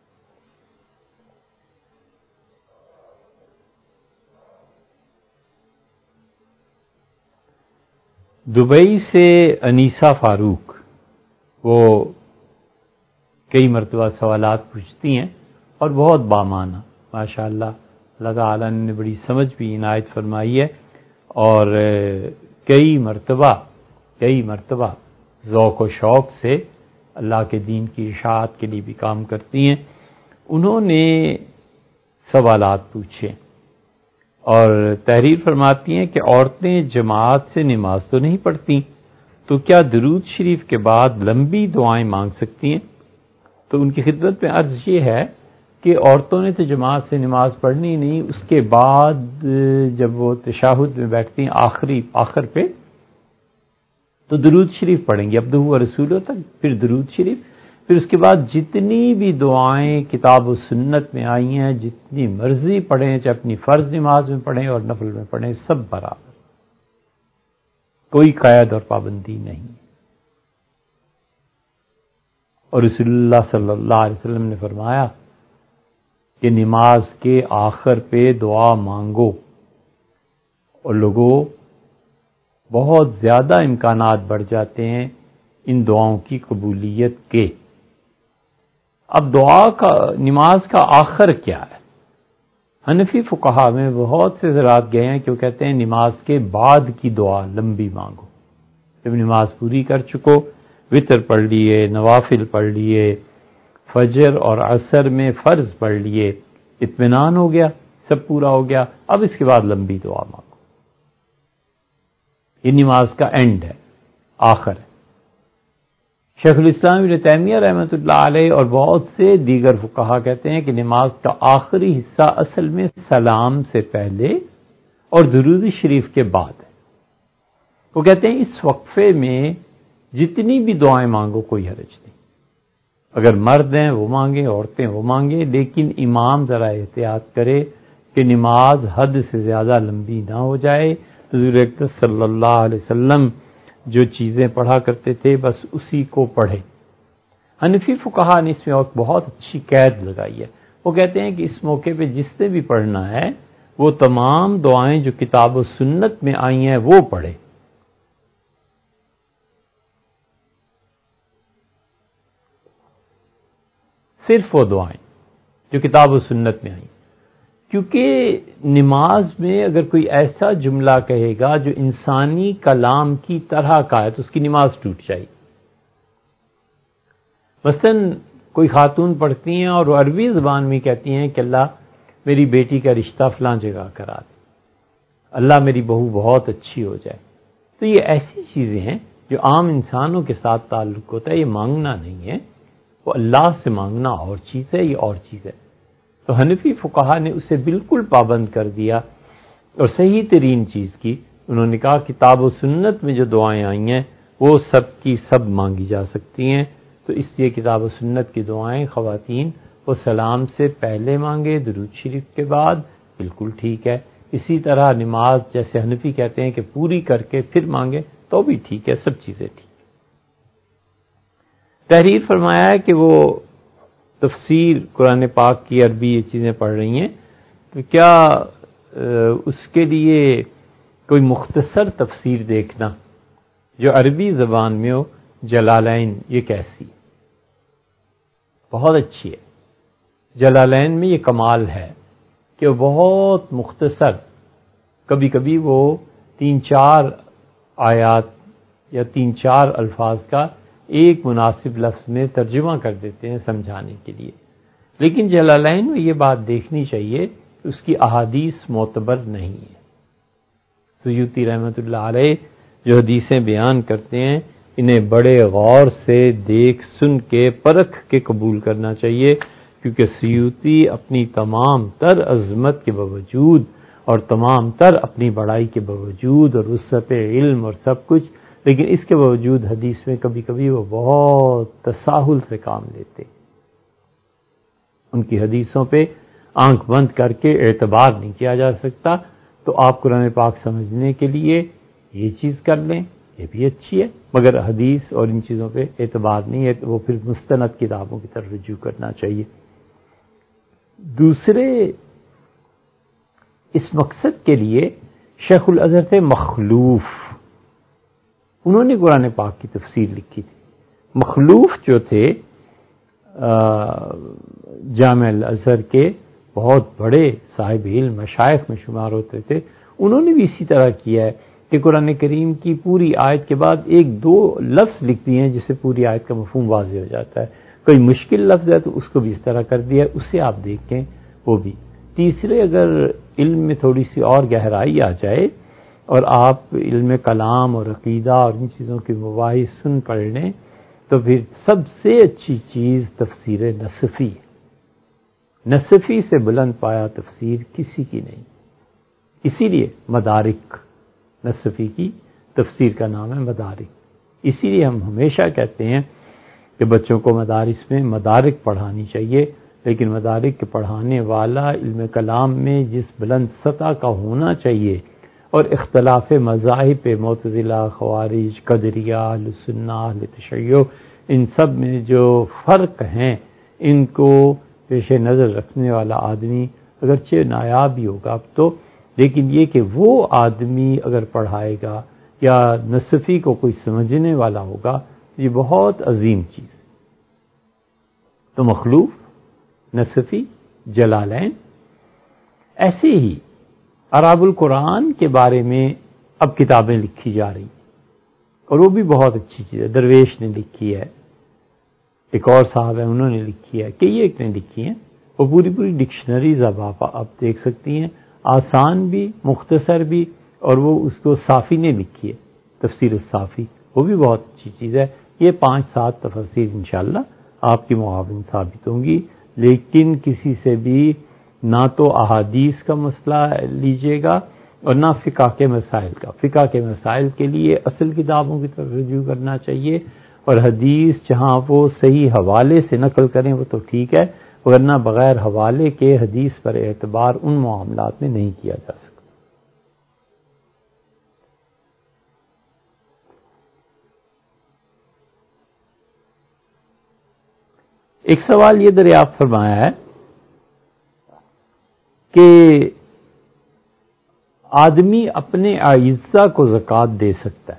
دبئی سے انیسہ فاروق، وہ کئی مرتبہ سوالات پوچھتی ہیں اور بہت بامانہ، ماشاء اللہ اللہ تعالیٰ نے بڑی سمجھ بھی عنایت فرمائی ہے، اور کئی مرتبہ ذوق و شوق سے اللہ کے دین کی اشاعت کے لیے بھی کام کرتی ہیں. انہوں نے سوالات پوچھے اور تحریر فرماتی ہیں کہ عورتیں جماعت سے نماز تو نہیں پڑھتی، تو کیا درود شریف کے بعد لمبی دعائیں مانگ سکتی ہیں؟ تو ان کی خدمت میں عرض یہ ہے کہ عورتوں نے تو جماعت سے نماز پڑھنی نہیں، اس کے بعد جب وہ تشہد میں بیٹھتی ہیں آخر پہ تو درود شریف پڑھیں گے، عبدہ و رسولہ تک، پھر درود شریف، پھر اس کے بعد جتنی بھی دعائیں کتاب و سنت میں آئی ہیں جتنی مرضی پڑھیں، چاہے اپنی فرض نماز میں پڑھیں اور نفل میں پڑھیں، سب برابر، کوئی قید اور پابندی نہیں. اور رسول اللہ صلی اللہ علیہ وسلم نے فرمایا کہ نماز کے آخر پہ دعا مانگو، اور لوگوں بہت زیادہ امکانات بڑھ جاتے ہیں ان دعاؤں کی قبولیت کے. اب نماز کا آخر کیا ہے؟ حنفی فقہا میں بہت سے حضرات گئے ہیں کہ وہ کہتے ہیں نماز کے بعد کی دعا لمبی مانگو. جب نماز پوری کر چکو، وتر پڑھ لیے، نوافل پڑھ لیے، فجر اور عصر میں فرض پڑھ لیے، اطمینان ہو گیا، سب پورا ہو گیا، اب اس کے بعد لمبی دعا مانگو. یہ نماز کا اینڈ ہے، آخر ہے. شیخ الاسلام ابن تیمیہ رحمۃ اللہ علیہ اور بہت سے دیگر فقہا کہتے ہیں کہ نماز کا آخری حصہ اصل میں سلام سے پہلے اور درود شریف کے بعد ہے۔ وہ کہتے ہیں اس وقفے میں جتنی بھی دعائیں مانگو کوئی حرج نہیں، اگر مرد ہیں وہ مانگیں، عورتیں وہ مانگیں، لیکن امام ذرا احتیاط کرے کہ نماز حد سے زیادہ لمبی نہ ہو جائے۔ حضور اکرم صلی اللہ علیہ وسلم جو چیزیں پڑھا کرتے تھے بس اسی کو پڑھے۔ حنفی فقہا نے اس میں ایک بہت اچھی قید لگائی ہے، وہ کہتے ہیں کہ اس موقع پہ جس نے بھی پڑھنا ہے وہ تمام دعائیں جو کتاب و سنت میں آئی ہیں وہ پڑھے۔ صرف وہ دعائیں جو کتاب و سنت میں آئیں، کیونکہ نماز میں اگر کوئی ایسا جملہ کہے گا جو انسانی کلام کی طرح کا ہے تو اس کی نماز ٹوٹ جائے گی۔ مثلا کوئی خاتون پڑھتی ہیں اور وہ عربی زبان میں کہتی ہیں کہ اللہ میری بیٹی کا رشتہ فلاں جگہ کرا دے، اللہ میری بہو بہت اچھی ہو جائے، تو یہ ایسی چیزیں ہیں جو عام انسانوں کے ساتھ تعلق ہوتا ہے، یہ مانگنا نہیں ہے، وہ اللہ سے مانگنا اور چیز ہے، یہ اور چیز ہے۔ تو حنفی فقہا نے اسے بالکل پابند کر دیا اور صحیح ترین چیز کی، انہوں نے کہا کتاب و سنت میں جو دعائیں آئی ہیں وہ سب کی سب مانگی جا سکتی ہیں، تو اس لیے کتاب و سنت کی دعائیں خواتین وہ سلام سے پہلے مانگے، درود شریف کے بعد، بالکل ٹھیک ہے۔ اسی طرح نماز جیسے حنفی کہتے ہیں کہ پوری کر کے پھر مانگے تو بھی ٹھیک ہے، سب چیزیں ٹھیک۔ تحریر فرمایا ہے کہ وہ تفسیر قرآن پاک کی عربی یہ چیزیں پڑھ رہی ہیں، تو کیا اس کے لیے کوئی مختصر تفسیر دیکھنا جو عربی زبان میں ہو، جلالین یہ کیسی؟ بہت اچھی ہے۔ جلالین میں یہ کمال ہے کہ وہ بہت مختصر، کبھی کبھی وہ 3-4 آیات یا 3-4 الفاظ کا ایک مناسب لفظ میں ترجمہ کر دیتے ہیں سمجھانے کے لیے، لیکن جلالین میں یہ بات دیکھنی چاہیے کہ اس کی احادیث معتبر نہیں ہے۔ سیوطی رحمۃ اللہ علیہ جو حدیثیں بیان کرتے ہیں انہیں بڑے غور سے دیکھ سن کے پرکھ کے قبول کرنا چاہیے، کیونکہ سیوطی اپنی تمام تر عظمت کے باوجود اور تمام تر اپنی بڑائی کے باوجود اور وسعت علم اور سب کچھ، لیکن اس کے باوجود حدیث میں کبھی کبھی وہ بہت تساہل سے کام لیتے، ان کی حدیثوں پہ آنکھ بند کر کے اعتبار نہیں کیا جا سکتا۔ تو آپ قرآن پاک سمجھنے کے لیے یہ چیز کر لیں، یہ بھی اچھی ہے، مگر حدیث اور ان چیزوں پہ اعتبار نہیں ہے، تو وہ پھر مستند کتابوں کی طرف رجوع کرنا چاہیے۔ دوسرے اس مقصد کے لیے شیخ الازہر تھے مخلوف، انہوں نے قرآن پاک کی تفسیر لکھی تھی۔ مخلوف جو تھے جامع الازہر کے بہت بڑے صاحب علم مشائخ میں شمار ہوتے تھے، انہوں نے بھی اسی طرح کیا ہے کہ قرآن کریم کی پوری آیت کے بعد 1-2 لفظ لکھ دیے ہیں جس سے پوری آیت کا مفہوم واضح ہو جاتا ہے۔ کوئی مشکل لفظ ہے تو اس کو بھی اس طرح کر دیا، اسے آپ دیکھیں وہ بھی۔ تیسرے اگر علم میں تھوڑی سی اور گہرائی آ جائے اور آپ علم کلام اور عقیدہ اور ان چیزوں کے مباحث سن پڑھ لیں تو پھر سب سے اچھی چیز تفسیر نصفی ہے۔ نصفی سے بلند پایا تفسیر کسی کی نہیں، اسی لیے مدارک، نصفی کی تفسیر کا نام ہے مدارک۔ اسی لیے ہم ہمیشہ کہتے ہیں کہ بچوں کو مدارس میں مدارک پڑھانی چاہیے، لیکن مدارک کے پڑھانے والا علم کلام میں جس بلند سطح کا ہونا چاہیے اور اختلاف مذاہب پہ معتزلہ، خوارج، قدریہ، اہل سنہ، اہل تشیع، ان سب میں جو فرق ہیں ان کو پیش نظر رکھنے والا آدمی اگرچہ نایاب ہی ہوگا اب تو، لیکن یہ کہ وہ آدمی اگر پڑھائے گا یا نصفی کو کوئی سمجھنے والا ہوگا یہ بہت عظیم چیز ہے۔ تو مخلوف، نصفی، جلالین، ایسے ہی اعراب القرآن کے بارے میں اب کتابیں لکھی جا رہی اور وہ بھی بہت اچھی چیز ہے۔ درویش نے لکھی ہے، ایک اور صاحب ہیں انہوں نے لکھی ہے، کئی ایک نے لکھی ہیں، وہ پوری ڈکشنریز اب آپ دیکھ سکتی ہیں، آسان بھی مختصر بھی، اور وہ اس کو صافی نے لکھی ہے، تفسیر الصافی، وہ بھی بہت اچھی چیز ہے۔ یہ 5-7 تفسیر انشاءاللہ آپ کی معاون ثابت ہوں گی، لیکن کسی سے بھی نہ تو احادیث کا مسئلہ لیجیے گا اور نہ فقہ کے مسائل کا۔ فقہ کے مسائل کے لیے اصل کتابوں کی طرف رجوع کرنا چاہیے، اور حدیث جہاں وہ صحیح حوالے سے نقل کریں وہ تو ٹھیک ہے، ورنہ بغیر حوالے کے حدیث پر اعتبار ان معاملات میں نہیں کیا جا سکتا۔ ایک سوال یہ دریافت فرمایا ہے کہ آدمی اپنے اعزہ کو زکوٰۃ دے سکتا ہے؟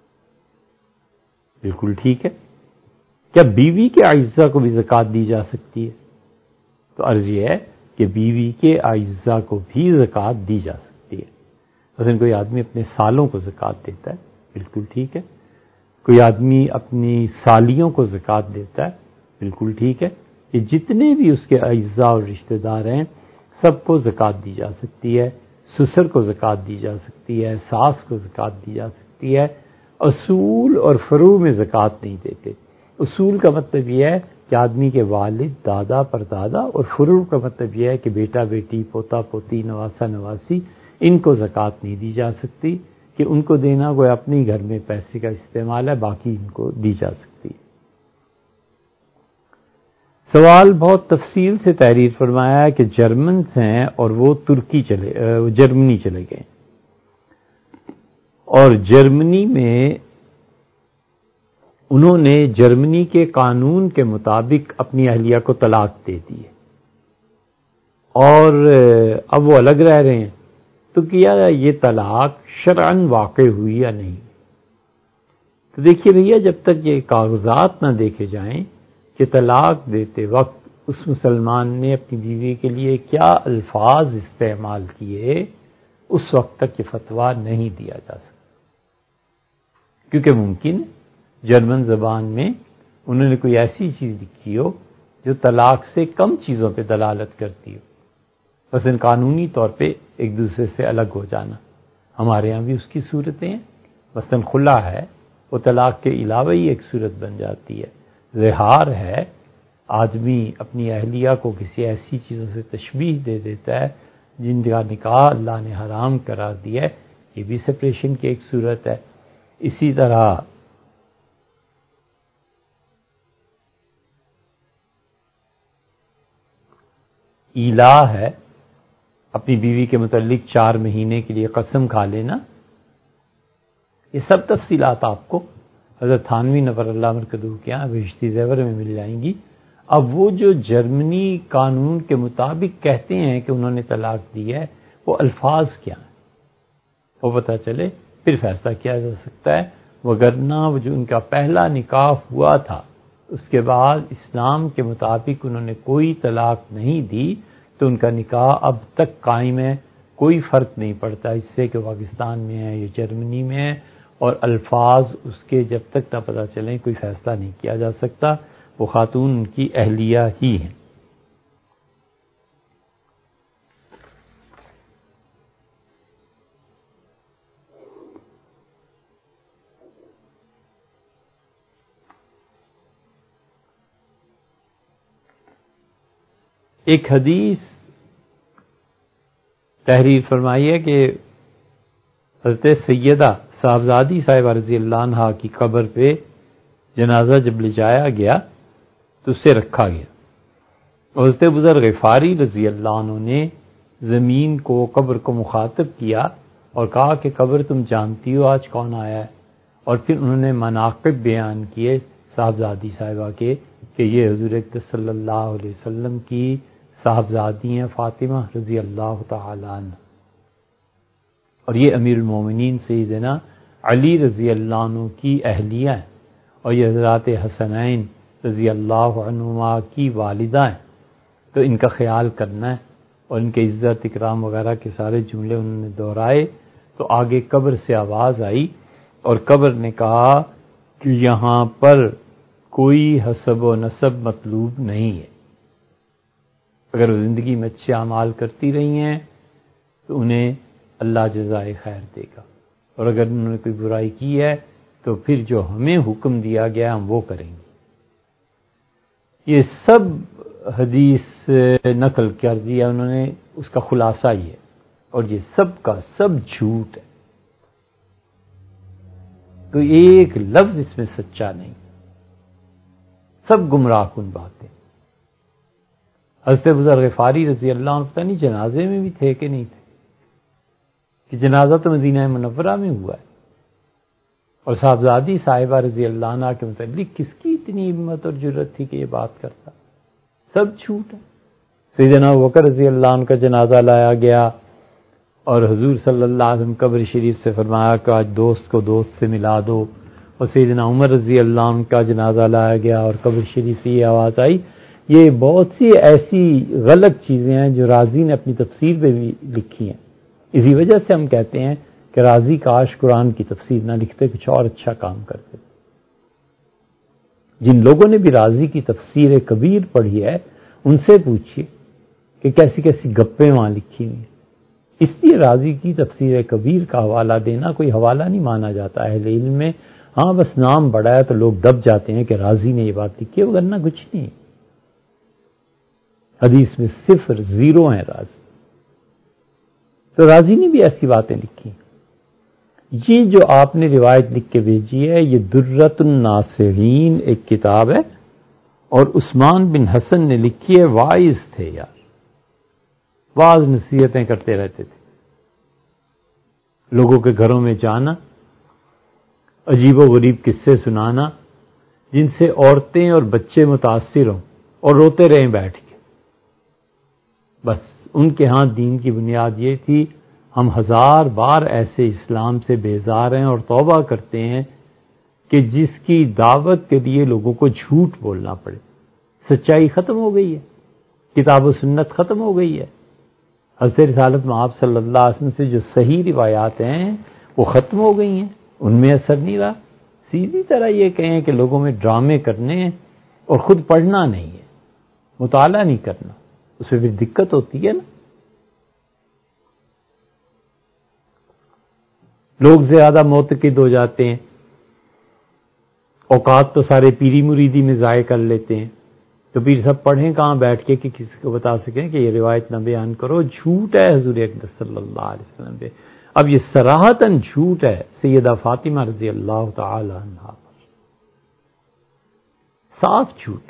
بالکل ٹھیک ہے۔ کیا بیوی کے اعزہ کو بھی زکوٰۃ دی جا سکتی ہے؟ تو عرض یہ ہے کہ بیوی کے اعزہ کو بھی زکوٰۃ دی جا سکتی ہے۔ مثلا کوئی آدمی اپنے سالوں کو زکوٰۃ دیتا ہے، بالکل ٹھیک ہے۔ کوئی آدمی اپنی سالیوں کو زکوٰۃ دیتا ہے، بالکل ٹھیک ہے۔ یہ جتنے بھی اس کے اعزاء اور رشتہ دار ہیں سب کو زکوٰۃ دی جا سکتی ہے، سسر کو زکوٰۃ دی جا سکتی ہے، ساس کو زکوٰۃ دی جا سکتی ہے۔ اصول اور فروع میں زکوٰۃ نہیں دیتے۔ اصول کا مطلب یہ ہے کہ آدمی کے والد، دادا، پردادا، اور فروع کا مطلب یہ ہے کہ بیٹا بیٹی، پوتا پوتی، نواسا نواسی، ان کو زکوٰۃ نہیں دی جا سکتی، کہ ان کو دینا کوئی اپنے گھر میں پیسے کا استعمال ہے، باقی ان کو دی جا سکتی ہے۔ سوال بہت تفصیل سے تحریر فرمایا ہے کہ جرمنز ہیں اور وہ جرمنی چلے گئے، اور جرمنی میں انہوں نے جرمنی کے قانون کے مطابق اپنی اہلیہ کو طلاق دے دی ہے، اور اب وہ الگ رہ رہے ہیں، تو کیا یہ طلاق شرعاً واقع ہوئی یا نہیں؟ تو دیکھیے بھیا، جب تک یہ کاغذات نہ دیکھے جائیں کہ طلاق دیتے وقت اس مسلمان نے اپنی بیوی کے لیے کیا الفاظ استعمال کیے، اس وقت تک یہ فتویٰ نہیں دیا جا سکتا، کیونکہ ممکن جرمن زبان میں انہوں نے کوئی ایسی چیز لکھی ہو جو طلاق سے کم چیزوں پہ دلالت کرتی ہو، مثلا قانونی طور پہ ایک دوسرے سے الگ ہو جانا۔ ہمارے ہاں بھی اس کی صورتیں ہیں، مثلا خلا ہے، وہ طلاق کے علاوہ ہی ایک صورت بن جاتی ہے۔ زہار ہے، آدمی اپنی اہلیہ کو کسی ایسی چیزوں سے تشبیہ دے دیتا ہے جن کا نکاح اللہ نے حرام قرار دیا ہے، یہ بھی سپریشن کی ایک صورت ہے۔ اسی طرح ایلا ہے، اپنی بیوی کے متعلق 4 مہینے کے لیے قسم کھا لینا۔ یہ سب تفصیلات آپ کو حضرت تھانوی نور اللہ مرکزہ کے یہاں بہشتی زیور میں مل جائیں گی۔ اب وہ جو جرمنی قانون کے مطابق کہتے ہیں کہ انہوں نے طلاق دی ہے، وہ الفاظ کیا ہیں، وہ پتہ چلے پھر فیصلہ کیا جا سکتا ہے۔ وگرنہ وہ جو ان کا پہلا نکاح ہوا تھا اس کے بعد اسلام کے مطابق انہوں نے کوئی طلاق نہیں دی، تو ان کا نکاح اب تک قائم ہے، کوئی فرق نہیں پڑتا اس سے کہ پاکستان میں ہے یا جرمنی میں ہے، اور الفاظ اس کے جب تک نہ پتہ چلیں کوئی فیصلہ نہیں کیا جا سکتا۔ وہ خاتون ان کی اہلیہ ہی ہیں۔ ایک حدیث تحریر فرمائی ہے کہ حضرت سیدہ صاحبزادی صاحبہ رضی اللہ عنہا کی قبر پہ جنازہ جب لے جایا گیا تو اسے رکھا گیا، حضرت بزرگ غفاری رضی اللہ عنہ نے زمین کو، قبر کو مخاطب کیا اور کہا کہ قبر تم جانتی ہو آج کون آیا ہے، اور پھر انہوں نے مناقب بیان کیے صاحبزادی صاحبہ کے کہ یہ حضور اقدس صلی اللہ علیہ وسلم کی صاحبزادی ہیں فاطمہ رضی اللہ تعالی عنہ، اور یہ امیر المومنین سیدنا علی رضی اللہ عنہ کی اہلیہ ہیں، اور یہ حضرات حسنین رضی اللہ عنہما کی والدہ ہیں، تو ان کا خیال کرنا ہے۔ اور ان کے عزت اکرام وغیرہ کے سارے جملے انہوں نے دہرائے، تو آگے قبر سے آواز آئی اور قبر نے کہا کہ یہاں پر کوئی حسب و نسب مطلوب نہیں ہے، اگر وہ زندگی میں اچھے اعمال کرتی رہی ہیں تو انہیں اللہ جزائے خیر دے گا، اور اگر انہوں نے کوئی برائی کی ہے تو پھر جو ہمیں حکم دیا گیا ہم وہ کریں گے۔ یہ سب حدیث نقل کر دیا انہوں نے، اس کا خلاصہ یہ ہے، اور یہ سب کا سب جھوٹ ہے، تو ایک لفظ اس میں سچا نہیں، سب گمراہ کن باتیں۔ حضرت ابو ذر غفاری رضی اللہ عنہ پتہ نہیں جنازے میں بھی تھے کہ نہیں تھے، کہ جنازہ تو مدینہ منورہ میں ہوا ہے، اور صاحبزادی صاحبہ رضی اللہ عنہ کے متعلق کس کی اتنی ہمت اور جرت تھی کہ یہ بات کرتا؟ سب جھوٹ ہے۔ سیدنا ابوبکر رضی اللہ عنہ کا جنازہ لایا گیا اور حضور صلی اللہ علیہ وسلم قبر شریف سے فرمایا کہ آج دوست کو دوست سے ملا دو، اور سیدنا عمر رضی اللہ عنہ کا جنازہ لایا گیا اور قبر شریف سے یہ آواز آئی۔ یہ بہت سی ایسی غلط چیزیں ہیں جو رازی نے اپنی تفسیر میں بھی لکھی ہیں۔ اسی وجہ سے ہم کہتے ہیں کہ رازی کاش قرآن کی تفسیر نہ لکھتے، کچھ اور اچھا کام کرتے۔ جن لوگوں نے بھی رازی کی تفسیر کبیر پڑھی ہے ان سے پوچھیے کہ کیسی کیسی گپیں وہاں لکھی ہوئی ہیں۔ اس لیے رازی کی تفسیر کبیر کا حوالہ دینا کوئی حوالہ نہیں مانا جاتا اہل علم میں، ہاں بس نام بڑا ہے تو لوگ دب جاتے ہیں کہ رازی نے یہ بات لکھی ہے، ورنہ کچھ نہیں۔ حدیث میں 0 0 ہیں رازی، تو رازی نے بھی ایسی باتیں لکھی۔ یہ جو آپ نے روایت لکھ کے بھیجی ہے یہ درۃ الناصحین ایک کتاب ہے، اور عثمان بن حسن نے لکھی ہے، واعظ تھے یار، واعظ نصیحتیں کرتے رہتے تھے، لوگوں کے گھروں میں جانا، عجیب و غریب قصے سنانا جن سے عورتیں اور بچے متاثر ہوں اور روتے رہیں بیٹھ کے۔ بس ان کے ہاں دین کی بنیاد یہ تھی، ہم 1000 بار ایسے اسلام سے بیزار ہیں اور توبہ کرتے ہیں کہ جس کی دعوت کے لیے لوگوں کو جھوٹ بولنا پڑے۔ سچائی ختم ہو گئی ہے، کتاب و سنت ختم ہو گئی ہے، حضرت رسالت مآب صلی اللہ علیہ وسلم سے جو صحیح روایات ہیں وہ ختم ہو گئی ہیں، ان میں اثر نہیں رہا۔ سیدھی طرح یہ کہیں کہ لوگوں میں ڈرامے کرنے ہیں اور خود پڑھنا نہیں ہے، مطالعہ نہیں کرنا، اس میں پھر دقت ہوتی ہے نا۔ لوگ زیادہ معتقد ہو جاتے ہیں، اوقات تو سارے پیری مریدی میں ضائع کر لیتے ہیں، تو پھر سب پڑھیں کہاں بیٹھ کے کہ کسی کو بتا سکیں کہ یہ روایت نہ بیان کرو، جھوٹ ہے حضور اکرم صلی اللہ علیہ وسلم پہ۔ اب یہ صراحتاً جھوٹ ہے سیدہ فاطمہ رضی اللہ تعالی عنہا پر، صاف جھوٹ،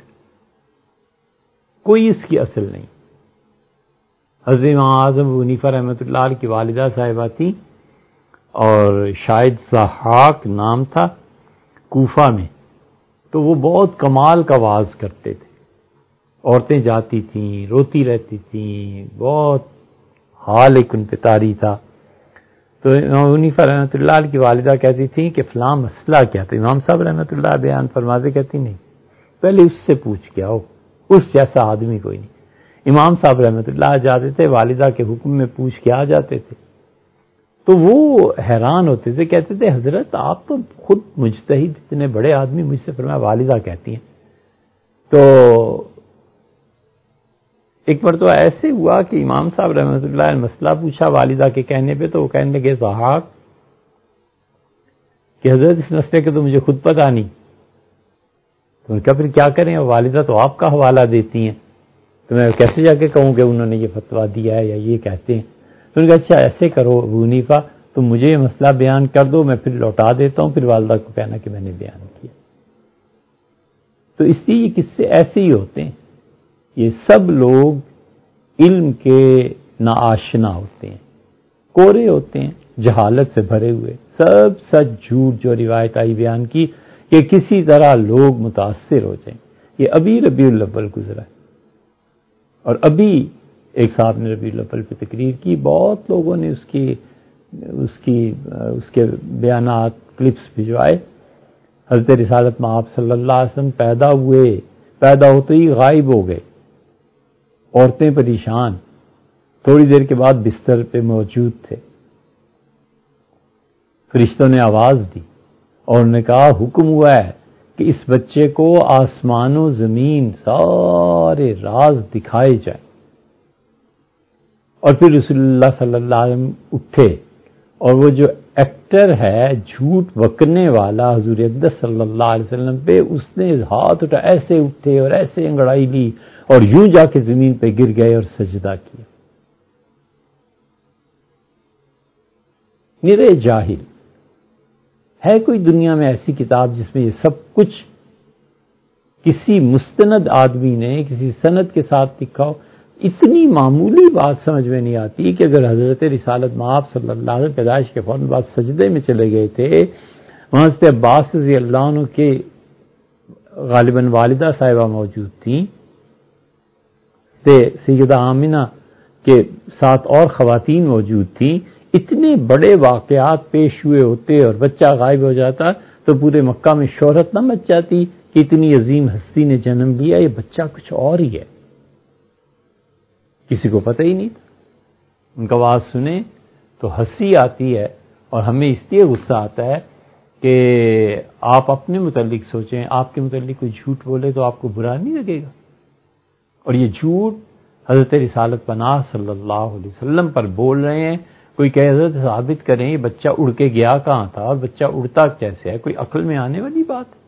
کوئی اس کی اصل نہیں۔ حضرت امام اعظم ابو حنیفہ رحمۃ اللہ علیہ کی والدہ صاحبہ تھی، اور شاید ضحاک نام تھا، کوفہ میں، تو وہ بہت کمال کا واعظ کرتے تھے، عورتیں جاتی تھیں روتی رہتی تھیں، بہت حال ایک ان پہ طاری تھا۔ تو امام حنیفہ رحمۃ اللہ علیہ کی والدہ کہتی تھیں کہ فلاں مسئلہ کیا؟ تو امام صاحب رحمۃ اللہ بیان فرماتے، کہتی نہیں پہلے اس سے پوچھ کے آؤ، اس جیسا آدمی کوئی نہیں۔ امام صاحب رحمۃ اللہ جاتے تھے، والدہ کے حکم میں پوچھ کے آ جاتے تھے، تو وہ حیران ہوتے تھے، کہتے تھے حضرت آپ تو خود مجتہد اتنے بڑے آدمی، مجھ سے فرمایا والدہ کہتی ہیں۔ تو ایک بار تو ایسے ہوا کہ امام صاحب رحمۃ اللہ نے مسئلہ پوچھا والدہ کے کہنے پہ، تو وہ کہنے لگے ضحاک کہ حضرت اس مسئلے کے تو مجھے خود پتہ نہیں۔ تو کیا پھر کیا کریں، والدہ تو آپ کا حوالہ دیتی ہیں، تو میں کیسے جا کے کہوں کہ انہوں نے یہ فتویٰ دیا ہے یا یہ کہتے ہیں؟ تو انہوں نے کہا اچھا ایسے کرو ابو حنیفہ، تم مجھے یہ مسئلہ بیان کر دو، میں پھر لوٹا دیتا ہوں، پھر والدہ کو کہنا کہ میں نے بیان کیا۔ تو اس لیے یہ قصے ایسے ہی ہوتے ہیں، یہ سب لوگ علم کے ناآشنا ہوتے ہیں، کورے ہوتے ہیں، جہالت سے بھرے ہوئے، سب سچ جھوٹ جو روایت آئی بیان کی کہ کسی طرح لوگ متاثر ہو جائیں۔ یہ ابھی ربیع الاول گزرا ہے، اور ابھی ایک صاحب نے ربیع الاول پہ تقریر کی، بہت لوگوں نے اس کے بیانات کلپس بھجوائے۔ حضرت رسالت مآب صلی اللہ علیہ وسلم پیدا ہوتے ہی غائب ہو گئے، عورتیں پریشان، تھوڑی دیر کے بعد بستر پہ موجود تھے، فرشتوں نے آواز دی اور انہوں نے کہا حکم ہوا ہے کہ اس بچے کو آسمان و زمین سارے راز دکھائے جائیں۔ اور پھر رسول اللہ صلی اللہ علیہ وسلم اٹھے، اور وہ جو ایکٹر ہے جھوٹ بکنے والا حضور اقدس صلی اللہ علیہ وسلم پہ، اس نے ہاتھ اٹھا، ایسے اٹھے اور ایسے انگڑائی لی اور یوں جا کے زمین پہ گر گئے اور سجدہ کیا. نرے جاہل. ہے کوئی دنیا میں ایسی کتاب جس میں یہ سب کچھ کسی مستند آدمی نے کسی سند کے ساتھ لکھا ہو؟ اتنی معمولی بات سمجھ میں نہیں آتی کہ اگر حضرت رسالت مآب صلی اللہ علیہ وسلم پیدائش کے فوراً بعد سجدے میں چلے گئے تھے، وہاں سے عباس رضی اللہ عنہ کے غالباً والدہ صاحبہ موجود تھیں، سیدہ آمنہ کے ساتھ اور خواتین موجود تھیں، اتنے بڑے واقعات پیش ہوئے ہوتے اور بچہ غائب ہو جاتا تو پورے مکہ میں شہرت نہ مچ جاتی کہ اتنی عظیم ہستی نے جنم لیا، یہ بچہ کچھ اور ہی ہے. کسی کو پتہ ہی نہیں تھا. ان کا آواز سنیں تو ہنسی آتی ہے اور ہمیں اس لیے غصہ آتا ہے کہ آپ اپنے متعلق سوچیں، آپ کے متعلق کوئی جھوٹ بولے تو آپ کو برا نہیں لگے گا. اور یہ جھوٹ حضرت رسالت پناہ صلی اللہ علیہ وسلم پر بول رہے ہیں. کوئی کہ حضرت ثابت کریں یہ بچہ اڑ کے گیا کہاں تھا اور بچہ اڑتا کیسے ہے، کوئی عقل میں آنے والی بات ہے؟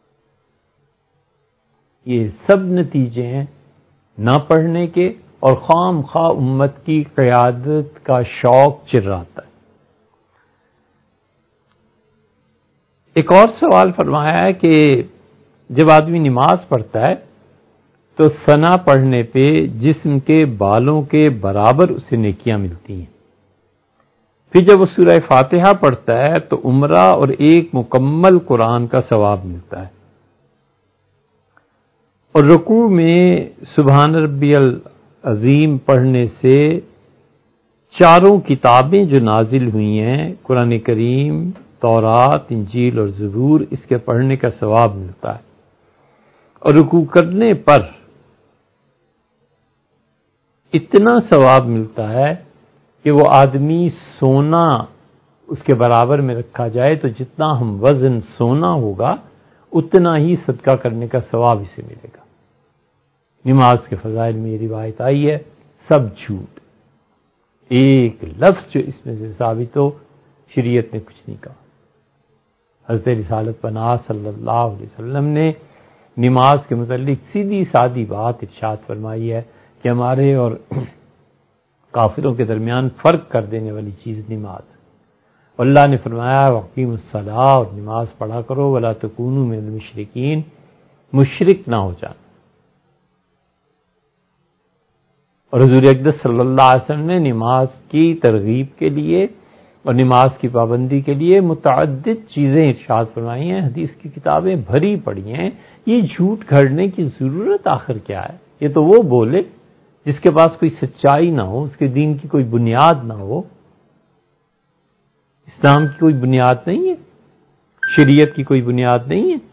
یہ سب نتیجے ہیں نہ پڑھنے کے اور خام خواہ امت کی قیادت کا شوق چراتا ہے. ایک اور سوال فرمایا ہے کہ جب آدمی نماز پڑھتا ہے تو ثنا پڑھنے پہ جسم کے بالوں کے برابر اسے نیکیاں ملتی ہیں. پھر جب وہ سورہ فاتحہ پڑھتا ہے تو عمرہ اور ایک مکمل قرآن کا ثواب ملتا ہے. اور رکوع میں سبحان ربی العظیم پڑھنے سے چاروں کتابیں جو نازل ہوئی ہیں، قرآن کریم، تورات، انجیل اور زبور، اس کے پڑھنے کا ثواب ملتا ہے. اور رکوع کرنے پر اتنا ثواب ملتا ہے کہ وہ آدمی سونا اس کے برابر میں رکھا جائے تو جتنا ہم وزن سونا ہوگا اتنا ہی صدقہ کرنے کا ثواب اسے ملے گا. نماز کے فضائل میں یہ روایت آئی ہے، سب جھوٹ. ایک لفظ جو اس میں سے ثابت ہو، شریعت نے کچھ نہیں کہا. حضرت رسالت پناہ صلی اللہ علیہ وسلم نے نماز کے متعلق سیدھی سادی بات ارشاد فرمائی ہے کہ ہمارے اور کافروں کے درمیان فرق کر دینے والی چیز نماز ہے. اللہ نے فرمایا وَأَقِیمُوا الصَّلَاةَ، اور نماز پڑھا کرو، وَلَا تَکُونُوا مِنَ الْمُشْرِکِینَ، مشرک نہ ہو جانا. اور حضور اقدس صلی اللہ علیہ وسلم نے نماز کی ترغیب کے لیے اور نماز کی پابندی کے لیے متعدد چیزیں ارشاد فرمائی ہیں، حدیث کی کتابیں بھری پڑی ہیں. یہ جھوٹ گھڑنے کی ضرورت آخر کیا ہے؟ یہ تو وہ بولے جس کے پاس کوئی سچائی نہ ہو، اس کے دین کی کوئی بنیاد نہ ہو. اسلام کی کوئی بنیاد نہیں ہے، شریعت کی کوئی بنیاد نہیں ہے.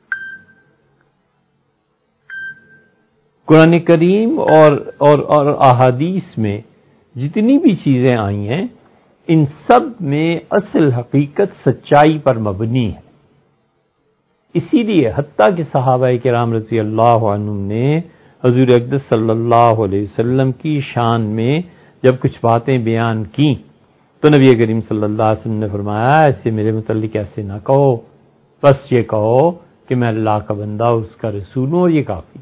قرآن کریم اور احادیث میں جتنی بھی چیزیں آئی ہیں ان سب میں اصل حقیقت سچائی پر مبنی ہے. اسی لیے حتیٰ کہ صحابہ کرام رضی اللہ عنہم نے حضور اقدس صلی اللہ علیہ وسلم کی شان میں جب کچھ باتیں بیان کی تو نبی کریم صلی اللہ علیہ وسلم نے فرمایا ایسے میرے متعلق ایسے نہ کہو، بس یہ کہو کہ میں اللہ کا بندہ اور اس کا رسول ہوں، اور یہ کافی.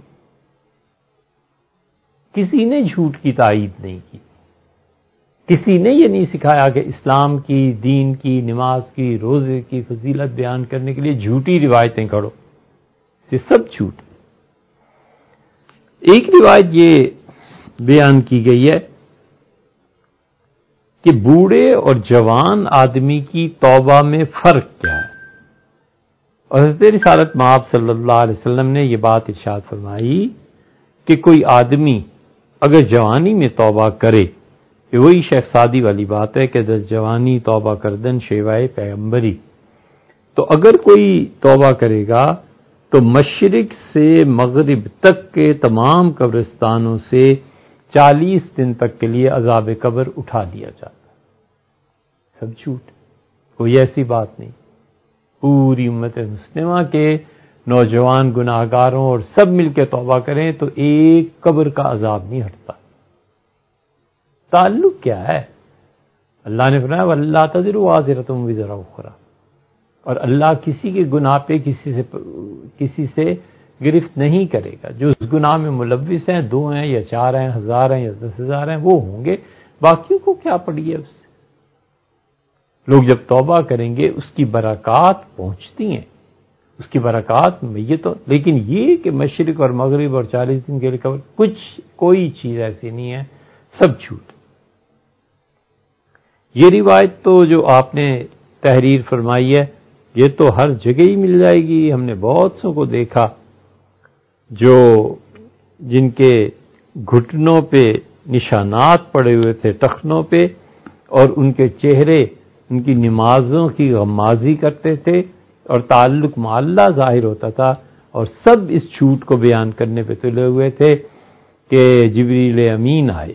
کسی نے جھوٹ کی تائید نہیں کی، کسی نے یہ نہیں سکھایا کہ اسلام کی، دین کی، نماز کی، روزے کی فضیلت بیان کرنے کے لیے جھوٹی روایتیں کرو. یہ سب جھوٹ. ایک روایت یہ بیان کی گئی ہے کہ بوڑھے اور جوان آدمی کی توبہ میں فرق کیا ہے. اور حضرت رسالت مآب صلی اللہ علیہ وسلم نے یہ بات ارشاد فرمائی کہ کوئی آدمی اگر جوانی میں توبہ کرے، کہ وہی شیخ سعدی والی بات ہے کہ دس جوانی توبہ کردن شیوائے پیغمبری، تو اگر کوئی توبہ کرے گا تو مشرق سے مغرب تک کے تمام قبرستانوں سے 40 دن تک کے لیے عذاب قبر اٹھا دیا جاتا. سب جھوٹ، کوئی ایسی بات نہیں. پوری امت مسلمہ کے نوجوان گناہگاروں اور سب مل کے توبہ کریں تو ایک قبر کا عذاب نہیں ہٹتا. تعلق کیا ہے؟ اللہ نے فرمایا وَلَا تَزِرُ وَازِرَةٌ وِزْرَ أُخْرَىٰ، اور اللہ کسی کے گناہ پہ کسی سے گرفت نہیں کرے گا. جو اس گناہ میں ملوث ہیں، 2 ہیں یا 4 ہیں، 1000 ہیں یا 10,000 ہیں، وہ ہوں گے، باقیوں کو کیا پڑی ہے اس سے. لوگ جب توبہ کریں گے اس کی برکات پہنچتی ہیں، اس کی برکات میتوں. لیکن یہ کہ مشرق اور مغرب اور 40 دن کے لیے کوئی چیز ایسی نہیں ہے، سب جھوٹ. یہ روایت تو جو آپ نے تحریر فرمائی ہے یہ تو ہر جگہ ہی مل جائے گی. ہم نے بہت سو کو دیکھا جن کے گھٹنوں پہ نشانات پڑے ہوئے تھے ٹخنوں پہ، اور ان کے چہرے ان کی نمازوں کی غمازی کرتے تھے اور تعلق مع اللہ ظاہر ہوتا تھا، اور سب اس جھوٹ کو بیان کرنے پہ تلے ہوئے تھے کہ جبریل امین آئے.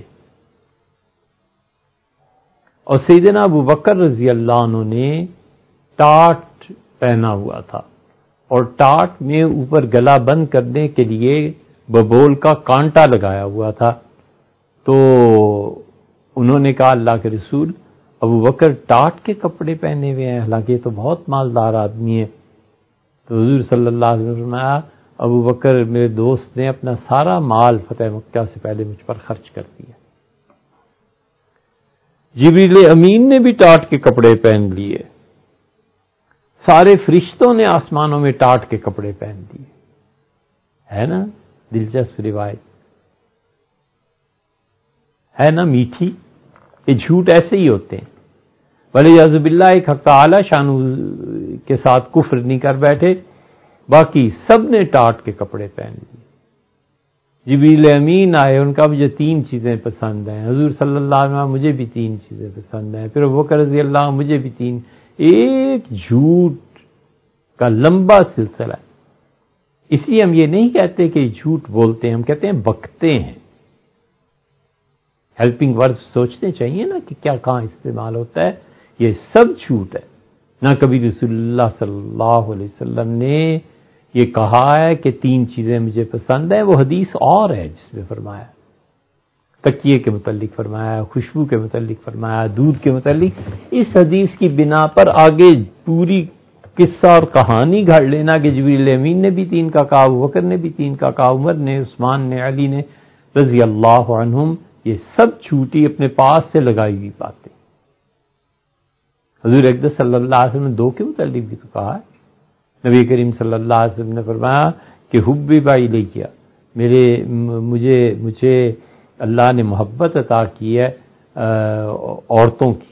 اور سیدنا ابو بکر رضی اللہ عنہ نے ٹاٹ پہنا ہوا تھا، اور ٹاٹ میں اوپر گلا بند کرنے کے لیے ببول کا کانٹا لگایا ہوا تھا. تو انہوں نے کہا اللہ کے رسول ابو بکر ٹاٹ کے کپڑے پہنے ہوئے ہیں، حالانکہ یہ تو بہت مالدار آدمی ہے. تو حضور صلی اللہ علیہ وسلم نے فرمایا ابو بکر میرے دوست نے اپنا سارا مال فتح مکہ سے پہلے مجھ پر خرچ کر دیا. جبریل امین نے بھی ٹاٹ کے کپڑے پہن لیے، سارے فرشتوں نے آسمانوں میں ٹاٹ کے کپڑے پہن دیے. ہے نا دلچسپ روایت، ہے نا میٹھی. یہ جھوٹ ایسے ہی ہوتے ہیں. ولیعذ باللہ ایک حق تعالی شان کے ساتھ کفر نہیں کر بیٹھے، باقی سب نے ٹاٹ کے کپڑے پہن لیے. جبریل امین آئے، ان کا مجھے 3 چیزیں پسند ہیں. حضور صلی اللہ علیہ وسلم مجھے بھی 3 چیزیں پسند ہیں. پھر ابوبکر رضی اللہ عنہ مجھے بھی 3. ایک جھوٹ کا لمبا سلسلہ ہے. اس لیے ہم یہ نہیں کہتے کہ جھوٹ بولتے ہیں، ہم کہتے ہیں بکتے ہیں. ہیلپنگ ورڈ سوچنے چاہیے نا کہ کیا کہاں استعمال ہوتا ہے. یہ سب جھوٹ ہے. نہ کبھی رسول اللہ صلی اللہ علیہ وسلم نے یہ کہا ہے کہ 3 چیزیں مجھے پسند ہیں. وہ حدیث اور ہے جس میں فرمایا، تکیے کے متعلق فرمایا، خوشبو کے متعلق فرمایا، دودھ کے متعلق. اس حدیث کی بنا پر آگے پوری قصہ اور کہانی گھڑ لینا کہ جبریل امین نے بھی 3 کا کہا، ابوبکر نے بھی 3 کا کہا، عمر نے، عثمان نے، علی نے رضی اللہ عنہم، یہ سب جھوٹی اپنے پاس سے لگائی ہوئی باتیں. حضور اقدس صلی اللہ علیہ وسلم نے 2 کے متعلق بھی تو کہا ہے. نبی کریم صلی اللہ علیہ وسلم نے فرمایا کہ حبب الیہ، مجھے اللہ نے محبت عطا کی ہے عورتوں کی.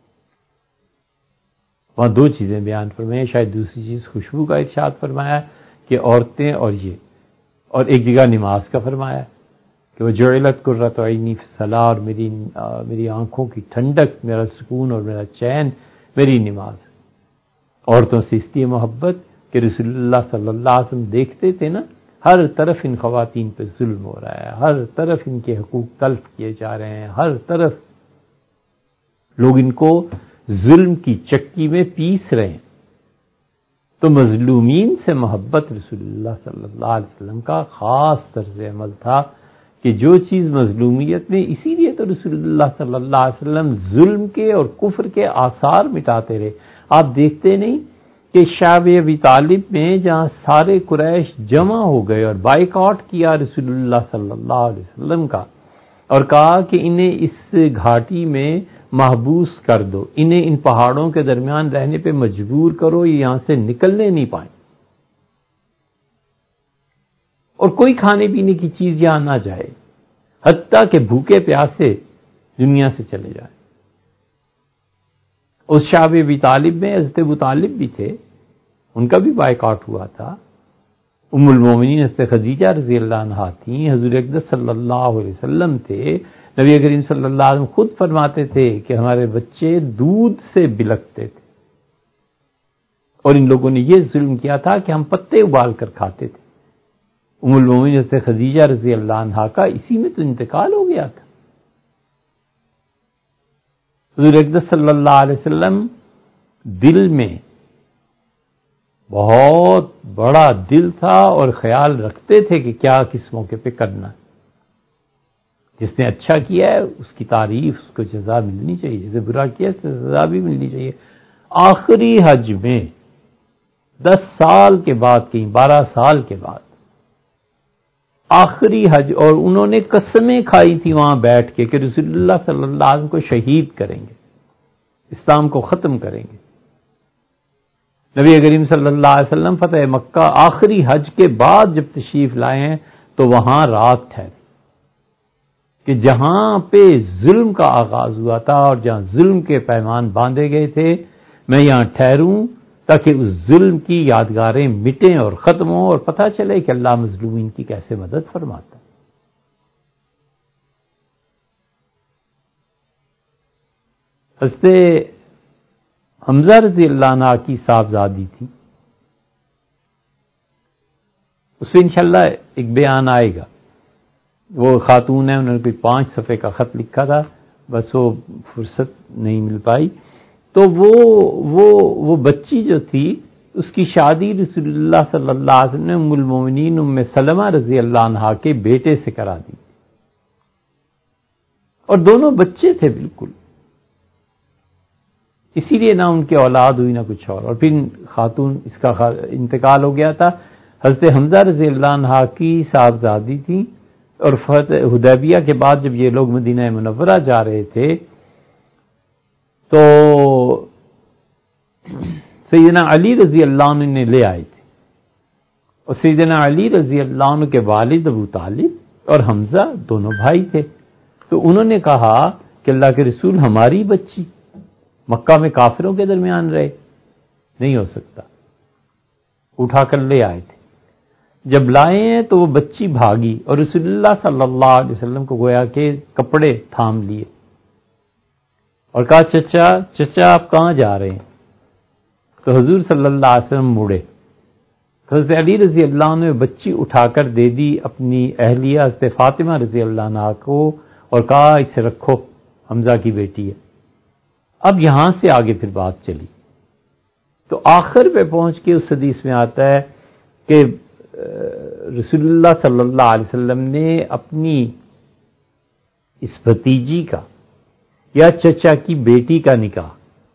وہاں 2 چیزیں بیان فرمائی، شاید دوسری چیز خوشبو کا ارشاد فرمایا کہ عورتیں اور یہ، اور ایک جگہ نماز کا فرمایا کہ وہ جعلت قرۃ عینی فی الصلاۃ، اور میری آنکھوں کی ٹھنڈک، میرا سکون اور میرا چین میری نماز. عورتوں سے اس لیے محبت کہ رسول اللہ صلی اللہ علیہ وسلم دیکھتے تھے نا ہر طرف ان خواتین پہ ظلم ہو رہا ہے، ہر طرف ان کے حقوق تلف کیے جا رہے ہیں، ہر طرف لوگ ان کو ظلم کی چکی میں پیس رہے ہیں. تو مظلومین سے محبت رسول اللہ صلی اللہ علیہ وسلم کا خاص طرز عمل تھا کہ جو چیز مظلومیت میں، اسی لیے تو رسول اللہ صلی اللہ علیہ وسلم ظلم کے اور کفر کے آثار مٹاتے رہے. آپ دیکھتے نہیں کہ شعب ابی طالب میں جہاں سارے قریش جمع ہو گئے اور بائیکاٹ کیا رسول اللہ صلی اللہ علیہ وسلم کا، اور کہا کہ انہیں اس گھاٹی میں محبوس کر دو، انہیں ان پہاڑوں کے درمیان رہنے پہ مجبور کرو، یہ یہاں سے نکلنے نہیں پائیں، اور کوئی کھانے پینے کی چیز یہاں نہ جائے، حتیٰ کہ بھوکے پیاسے دنیا سے چلے جائیں. اس شعب ابی طالب میں حضرت ابو طالب بھی تھے، ان کا بھی بائیکاٹ ہوا تھا. ام المومنین حضرت خدیجہ رضی اللہ عنہا تھیں، حضور اقدس صلی اللہ علیہ وسلم تھے. نبی کریم صلی اللہ علیہ وسلم خود فرماتے تھے کہ ہمارے بچے دودھ سے بلکتے تھے، اور ان لوگوں نے یہ ظلم کیا تھا کہ ہم پتے ابال کر کھاتے تھے. ام المومنین حضرت خدیجہ رضی اللہ عنہا کا اسی میں تو انتقال ہو گیا تھا. حضور اقدس صلی اللہ علیہ وسلم دل میں بہت بڑا دل تھا اور خیال رکھتے تھے کہ کیا کس موقع پہ کرنا. جس نے اچھا کیا ہے اس کی تعریف، اس کو جزا ملنی چاہیے، جسے برا کیا اس سے سزا بھی ملنی چاہیے۔ آخری حج میں 10 سال کے بعد، کہیں 12 سال کے بعد آخری حج، اور انہوں نے قسمیں کھائی تھی وہاں بیٹھ کے کہ رسول اللہ صلی اللہ علیہ وسلم کو شہید کریں گے، اسلام کو ختم کریں گے۔ نبی کریم صلی اللہ علیہ وسلم فتح مکہ آخری حج کے بعد جب تشریف لائے ہیں تو وہاں رات ٹھہرے، کہ جہاں پہ ظلم کا آغاز ہوا تھا اور جہاں ظلم کے پیمان باندھے گئے تھے، میں یہاں ٹھہروں تاکہ اس ظلم کی یادگاریں مٹیں اور ختم ہوں، اور پتہ چلے کہ اللہ مظلومین کی کیسے مدد فرماتا ہے۔ حضرت حمزہ رضی اللہ عنہ کی صاحبزادی تھی، اس پہ انشاءاللہ ایک بیان آئے گا۔ وہ خاتون ہے، انہوں نے کوئی 5 صفحے کا خط لکھا تھا، بس وہ فرصت نہیں مل پائی۔ تو وہ بچی جو تھی اس کی شادی رسول اللہ صلی اللہ علیہ وسلم نے ام المومنین ام سلمہ رضی اللہ عنہا کے بیٹے سے کرا دی، اور دونوں بچے تھے بالکل، اسی لیے نہ ان کی اولاد ہوئی نہ کچھ اور پھر خاتون اس کا انتقال ہو گیا تھا۔ حضرت حمزہ رضی اللہ عنہ کی صاحبزادی تھی، اور فتح حدیبیہ کے بعد جب یہ لوگ مدینہ منورہ جا رہے تھے تو سیدنا علی رضی اللہ عنہ نے لے آئے تھے، اور سیدنا علی رضی اللہ عنہ کے والد ابو طالب اور حمزہ دونوں بھائی تھے، تو انہوں نے کہا کہ اللہ کے رسول ہماری بچی مکہ میں کافروں کے درمیان رہے، نہیں ہو سکتا، اٹھا کر لے آئے تھے۔ جب لائے ہیں تو وہ بچی بھاگی اور رسول اللہ صلی اللہ علیہ وسلم کو گویا کہ کپڑے تھام لیے اور کہا چچا آپ کہاں جا رہے ہیں؟ تو حضور صلی اللہ علیہ وسلم مڑے، حضرت علی رضی اللہ عنہ نے بچی اٹھا کر دے دی اپنی اہلیہ حضرت فاطمہ رضی اللہ عنہ کو، اور کہا اسے رکھو، حمزہ کی بیٹی ہے۔ اب یہاں سے آگے پھر بات چلی تو آخر پہ پہنچ کے اس حدیث میں آتا ہے کہ رسول اللہ صلی اللہ علیہ وسلم نے اپنی اس بھتیجی کا یا چچا کی بیٹی کا نکاح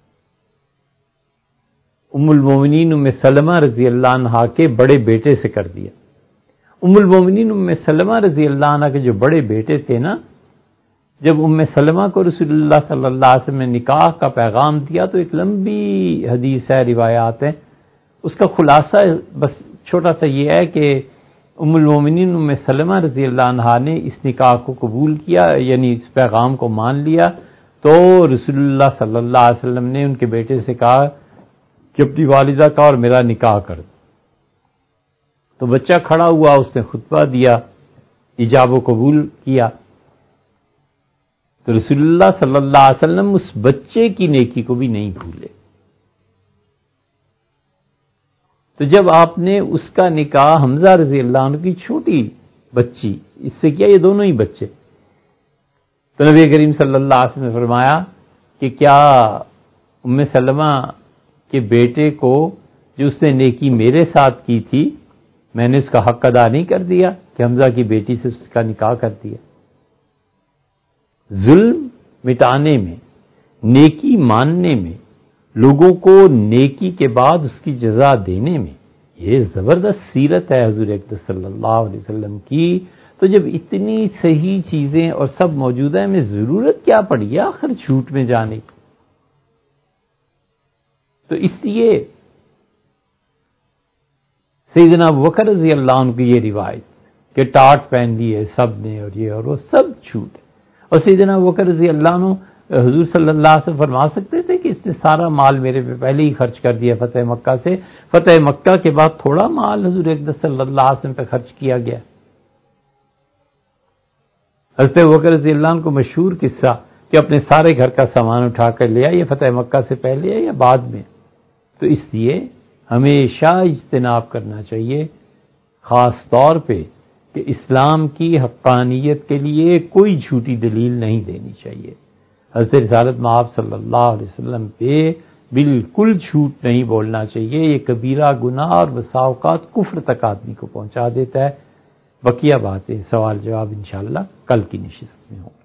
ام المومنین ام سلمہ رضی اللہ عنہا کے بڑے بیٹے سے کر دیا۔ ام المومنین ام سلمہ رضی اللہ عنہا کے جو بڑے بیٹے تھے نا، جب ام سلمہ کو رسول اللہ صلی اللہ علیہ وسلم نے نکاح کا پیغام دیا تو ایک لمبی حدیث ہے، روایات ہیں، اس کا خلاصہ بس چھوٹا سا یہ ہے کہ ام المومنین ام سلمہ رضی اللہ عنہا نے اس نکاح کو قبول کیا، یعنی اس پیغام کو مان لیا، تو رسول اللہ صلی اللہ علیہ وسلم نے ان کے بیٹے سے کہا کہ اپنی والدہ کا اور میرا نکاح کر دو۔ تو بچہ کھڑا ہوا، اس نے خطبہ دیا، ایجاب و قبول کیا، تو رسول اللہ صلی اللہ علیہ وسلم اس بچے کی نیکی کو بھی نہیں بھولے۔ تو جب آپ نے اس کا نکاح حمزہ رضی اللہ عنہ کی چھوٹی بچی اس سے کیا، یہ دونوں ہی بچے، تو نبی کریم صلی اللہ علیہ وسلم نے فرمایا کہ کیا ام سلمہ کے بیٹے کو جو اس نے نیکی میرے ساتھ کی تھی میں نے اس کا حق ادا نہیں کر دیا کہ حمزہ کی بیٹی سے اس کا نکاح کر دیا؟ ظلم مٹانے میں، نیکی ماننے میں، لوگوں کو نیکی کے بعد اس کی جزا دینے میں، یہ زبردست سیرت ہے حضور اقدس صلی اللہ علیہ وسلم کی۔ تو جب اتنی صحیح چیزیں اور سب موجود ہیں، ہمیں ضرورت کیا پڑی ہے آخر جھوٹ میں جانے کی؟ تو اس لیے سیدنا ابوبکر رضی اللہ عنہ کی یہ روایت کہ ٹاٹ پہن لی ہے سب نے اور یہ اور وہ، سب جھوٹ ہے۔ اور سیدنا ابوبکر رضی اللہ عنہ حضور صلی اللہ علیہ وسلم فرما سکتے تھے کہ اس نے سارا مال میرے پہ پہلے ہی خرچ کر دیا فتح مکہ سے، فتح مکہ کے بعد تھوڑا مال حضور اقدس صلی اللہ علیہ وسلم پہ خرچ کیا گیا۔ حضرت ابوبکر رضی اللہ عنہ کو مشہور قصہ کہ اپنے سارے گھر کا سامان اٹھا کر لیا، یہ فتح مکہ سے پہلے ہے یا بعد میں؟ تو اس لیے ہمیشہ اجتناب کرنا چاہیے، خاص طور پہ کہ اسلام کی حقانیت کے لیے کوئی جھوٹی دلیل نہیں دینی چاہیے۔ حضرت رسالت مآب صلی اللہ علیہ وسلم پہ بالکل جھوٹ نہیں بولنا چاہیے، یہ کبیرہ گناہ اور بسا اوقات کفر تک آدمی کو پہنچا دیتا ہے۔ بقیہ باتیں سوال جواب انشاءاللہ کل کی نشست میں ہوں۔